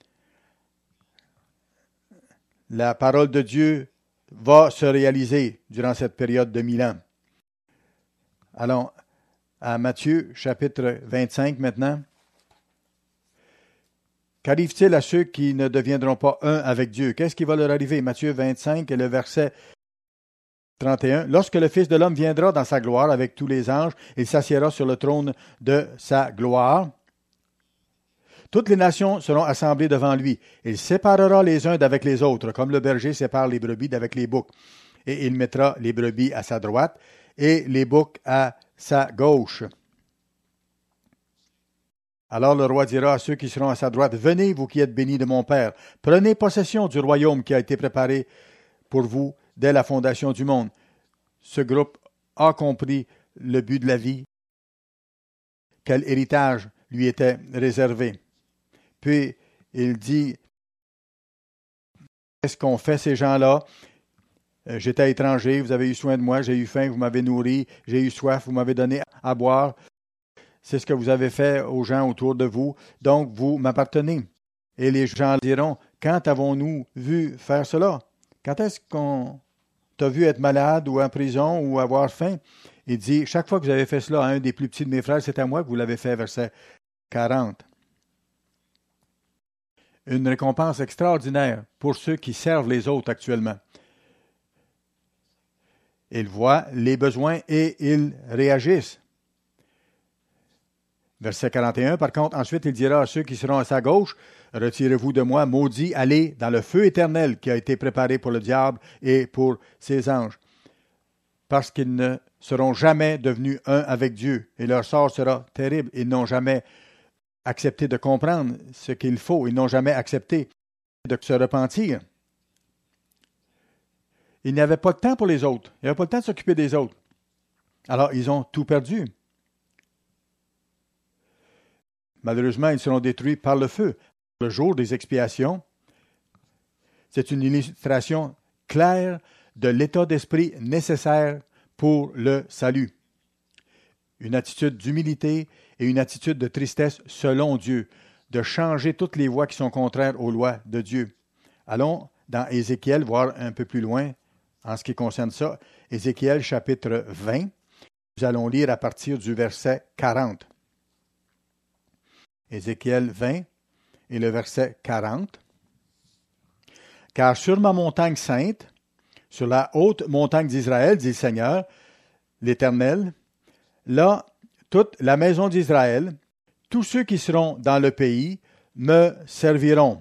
La parole de Dieu va se réaliser durant cette période de 1000 ans. Allons à Matthieu, chapitre 25 maintenant. Qu'arrive-t-il à ceux qui ne deviendront pas un avec Dieu? Qu'est-ce qui va leur arriver? Matthieu 25 et le verset 31. Lorsque le Fils de l'homme viendra dans sa gloire avec tous les anges, il s'assiera sur le trône de sa gloire. Toutes les nations seront assemblées devant lui. Il séparera les uns d'avec les autres, comme le berger sépare les brebis d'avec les boucs. Et il mettra les brebis à sa droite et les boucs à sa gauche. Alors le roi dira à ceux qui seront à sa droite, « Venez, vous qui êtes bénis de mon Père, prenez possession du royaume qui a été préparé pour vous dès la fondation du monde. » Ce groupe a compris le but de la vie, quel héritage lui était réservé. Puis, il dit, qu'est-ce qu'ont fait ces gens-là? J'étais étranger, vous avez eu soin de moi, j'ai eu faim, vous m'avez nourri, j'ai eu soif, vous m'avez donné à boire. C'est ce que vous avez fait aux gens autour de vous, donc vous m'appartenez. Et les gens diront, quand avons-nous vu faire cela? Quand est-ce qu'on t'a vu être malade ou en prison ou avoir faim? Il dit, chaque fois que vous avez fait cela à un des plus petits de mes frères, c'est à moi que vous l'avez fait, verset 40. Une récompense extraordinaire pour ceux qui servent les autres actuellement. Ils voient les besoins et ils réagissent. Verset 41, par contre, ensuite il dira à ceux qui seront à sa gauche, « Retirez-vous de moi, maudits, allez dans le feu éternel qui a été préparé pour le diable et pour ses anges. Parce qu'ils ne seront jamais devenus un avec Dieu et leur sort sera terrible. Ils n'ont jamais accepté de comprendre ce qu'il faut. Ils n'ont jamais accepté de se repentir. Ils n'avaient pas de temps pour les autres. Ils n'avaient pas le temps de s'occuper des autres. Alors, ils ont tout perdu. Malheureusement, ils seront détruits par le feu. Le jour des expiations, c'est une illustration claire de l'état d'esprit nécessaire pour le salut. Une attitude d'humilité et une attitude de tristesse selon Dieu, de changer toutes les voies qui sont contraires aux lois de Dieu. Allons dans Ézéchiel, voir un peu plus loin en ce qui concerne ça. Ézéchiel chapitre 20, nous allons lire à partir du verset 40. Ézéchiel 20 et le verset 40. Car sur ma montagne sainte, sur la haute montagne d'Israël, dit le Seigneur, l'Éternel, là, toute la maison d'Israël, tous ceux qui seront dans le pays, me serviront.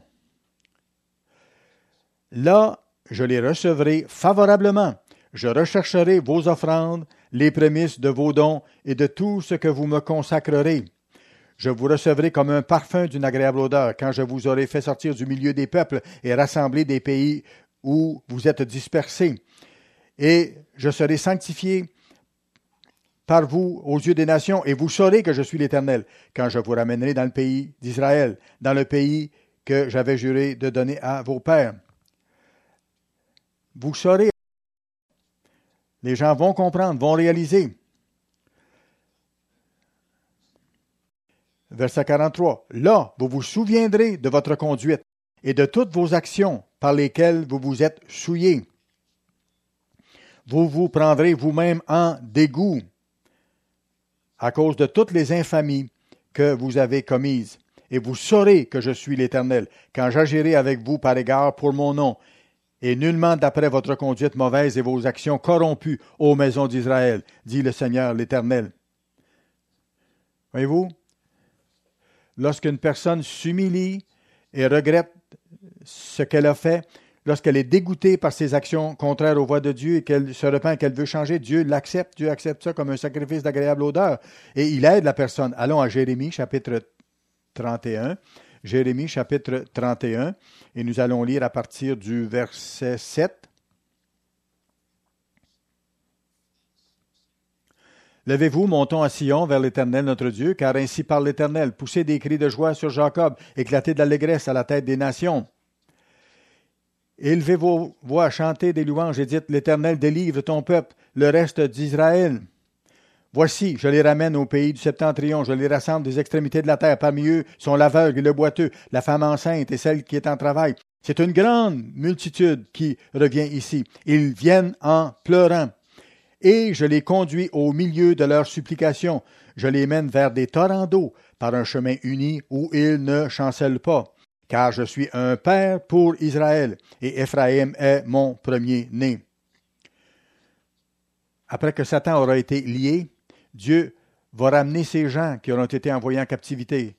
Là, je les recevrai favorablement. Je rechercherai vos offrandes, les prémices de vos dons et de tout ce que vous me consacrerez. Je vous recevrai comme un parfum d'une agréable odeur, quand je vous aurai fait sortir du milieu des peuples et rassemblé des pays où vous êtes dispersés. Et je serai sanctifié par vous aux yeux des nations, et vous saurez que je suis l'Éternel, quand je vous ramènerai dans le pays d'Israël, dans le pays que j'avais juré de donner à vos pères. Vous saurez. Les gens vont comprendre, vont réaliser. Verset 43. Là, vous vous souviendrez de votre conduite et de toutes vos actions par lesquelles vous vous êtes souillés. Vous vous prendrez vous-même en dégoût à cause de toutes les infamies que vous avez commises. Et vous saurez que je suis l'Éternel, quand j'agirai avec vous par égard pour mon nom, et nullement d'après votre conduite mauvaise et vos actions corrompues, ô maison d'Israël, dit le Seigneur l'Éternel. Voyez-vous, lorsqu'une personne s'humilie et regrette ce qu'elle a fait, lorsqu'elle est dégoûtée par ses actions contraires aux voies de Dieu et qu'elle se repent, qu'elle veut changer, Dieu l'accepte. Dieu accepte ça comme un sacrifice d'agréable odeur. Et il aide la personne. Allons à Jérémie, chapitre 31. Jérémie, chapitre 31. Et nous allons lire à partir du verset 7. Levez-vous, montons à Sion vers l'Éternel notre Dieu, car ainsi parle l'Éternel. Poussez des cris de joie sur Jacob, éclatez d'allégresse à la tête des nations. Élevez vos voix, chantez des louanges et dites, l'Éternel délivre ton peuple, le reste d'Israël. Voici, je les ramène au pays du septentrion, je les rassemble des extrémités de la terre. Parmi eux sont l'aveugle et le boiteux, la femme enceinte et celle qui est en travail. C'est une grande multitude qui revient ici. Ils viennent en pleurant. Et je les conduis au milieu de leurs supplications. Je les mène vers des torrents d'eau, par un chemin uni où ils ne chancellent pas. Car je suis un père pour Israël, et Éphraïm est mon premier-né. Après que Satan aura été lié, Dieu va ramener ces gens qui auront été envoyés en captivité.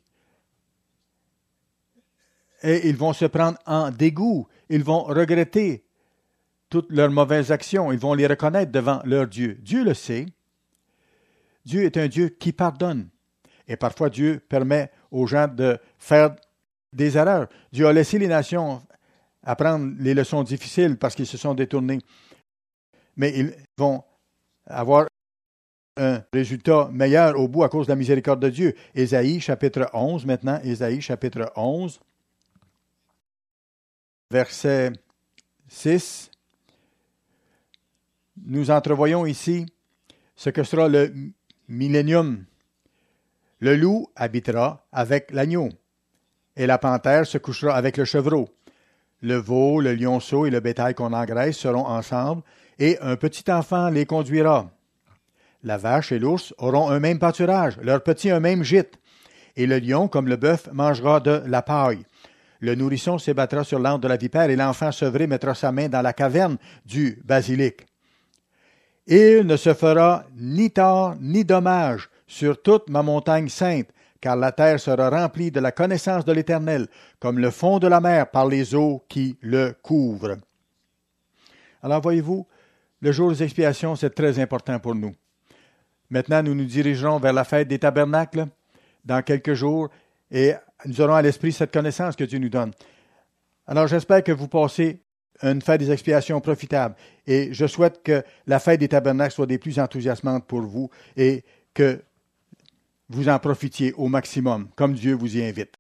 Et ils vont se prendre en dégoût, ils vont regretter toutes leurs mauvaises actions, ils vont les reconnaître devant leur Dieu. Dieu le sait. Dieu est un Dieu qui pardonne. Et parfois, Dieu permet aux gens de faire des erreurs. Dieu a laissé les nations apprendre les leçons difficiles parce qu'ils se sont détournés. Mais ils vont avoir un résultat meilleur au bout à cause de la miséricorde de Dieu. Ésaïe, chapitre 11, maintenant. Ésaïe, chapitre 11, verset 6. Nous entrevoyons ici ce que sera le millénium. Le loup habitera avec l'agneau, et la panthère se couchera avec le chevreau. Le veau, le lionceau et le bétail qu'on engraisse seront ensemble, et un petit enfant les conduira. La vache et l'ours auront un même pâturage, leurs petits un même gîte, et le lion, comme le bœuf, mangera de la paille. Le nourrisson s'ébattra sur l'antre de la vipère, et l'enfant sevré mettra sa main dans la caverne du basilic. Il ne se fera ni tort ni dommage sur toute ma montagne sainte, car la terre sera remplie de la connaissance de l'Éternel, comme le fond de la mer par les eaux qui le couvrent. Alors voyez-vous, le jour des expiations, c'est très important pour nous. Maintenant, nous nous dirigerons vers la fête des tabernacles dans quelques jours et nous aurons à l'esprit cette connaissance que Dieu nous donne. Alors, j'espère que vous passez une fête des expiations profitable et je souhaite que la fête des tabernacles soit des plus enthousiasmantes pour vous et que vous en profitiez au maximum, comme Dieu vous y invite.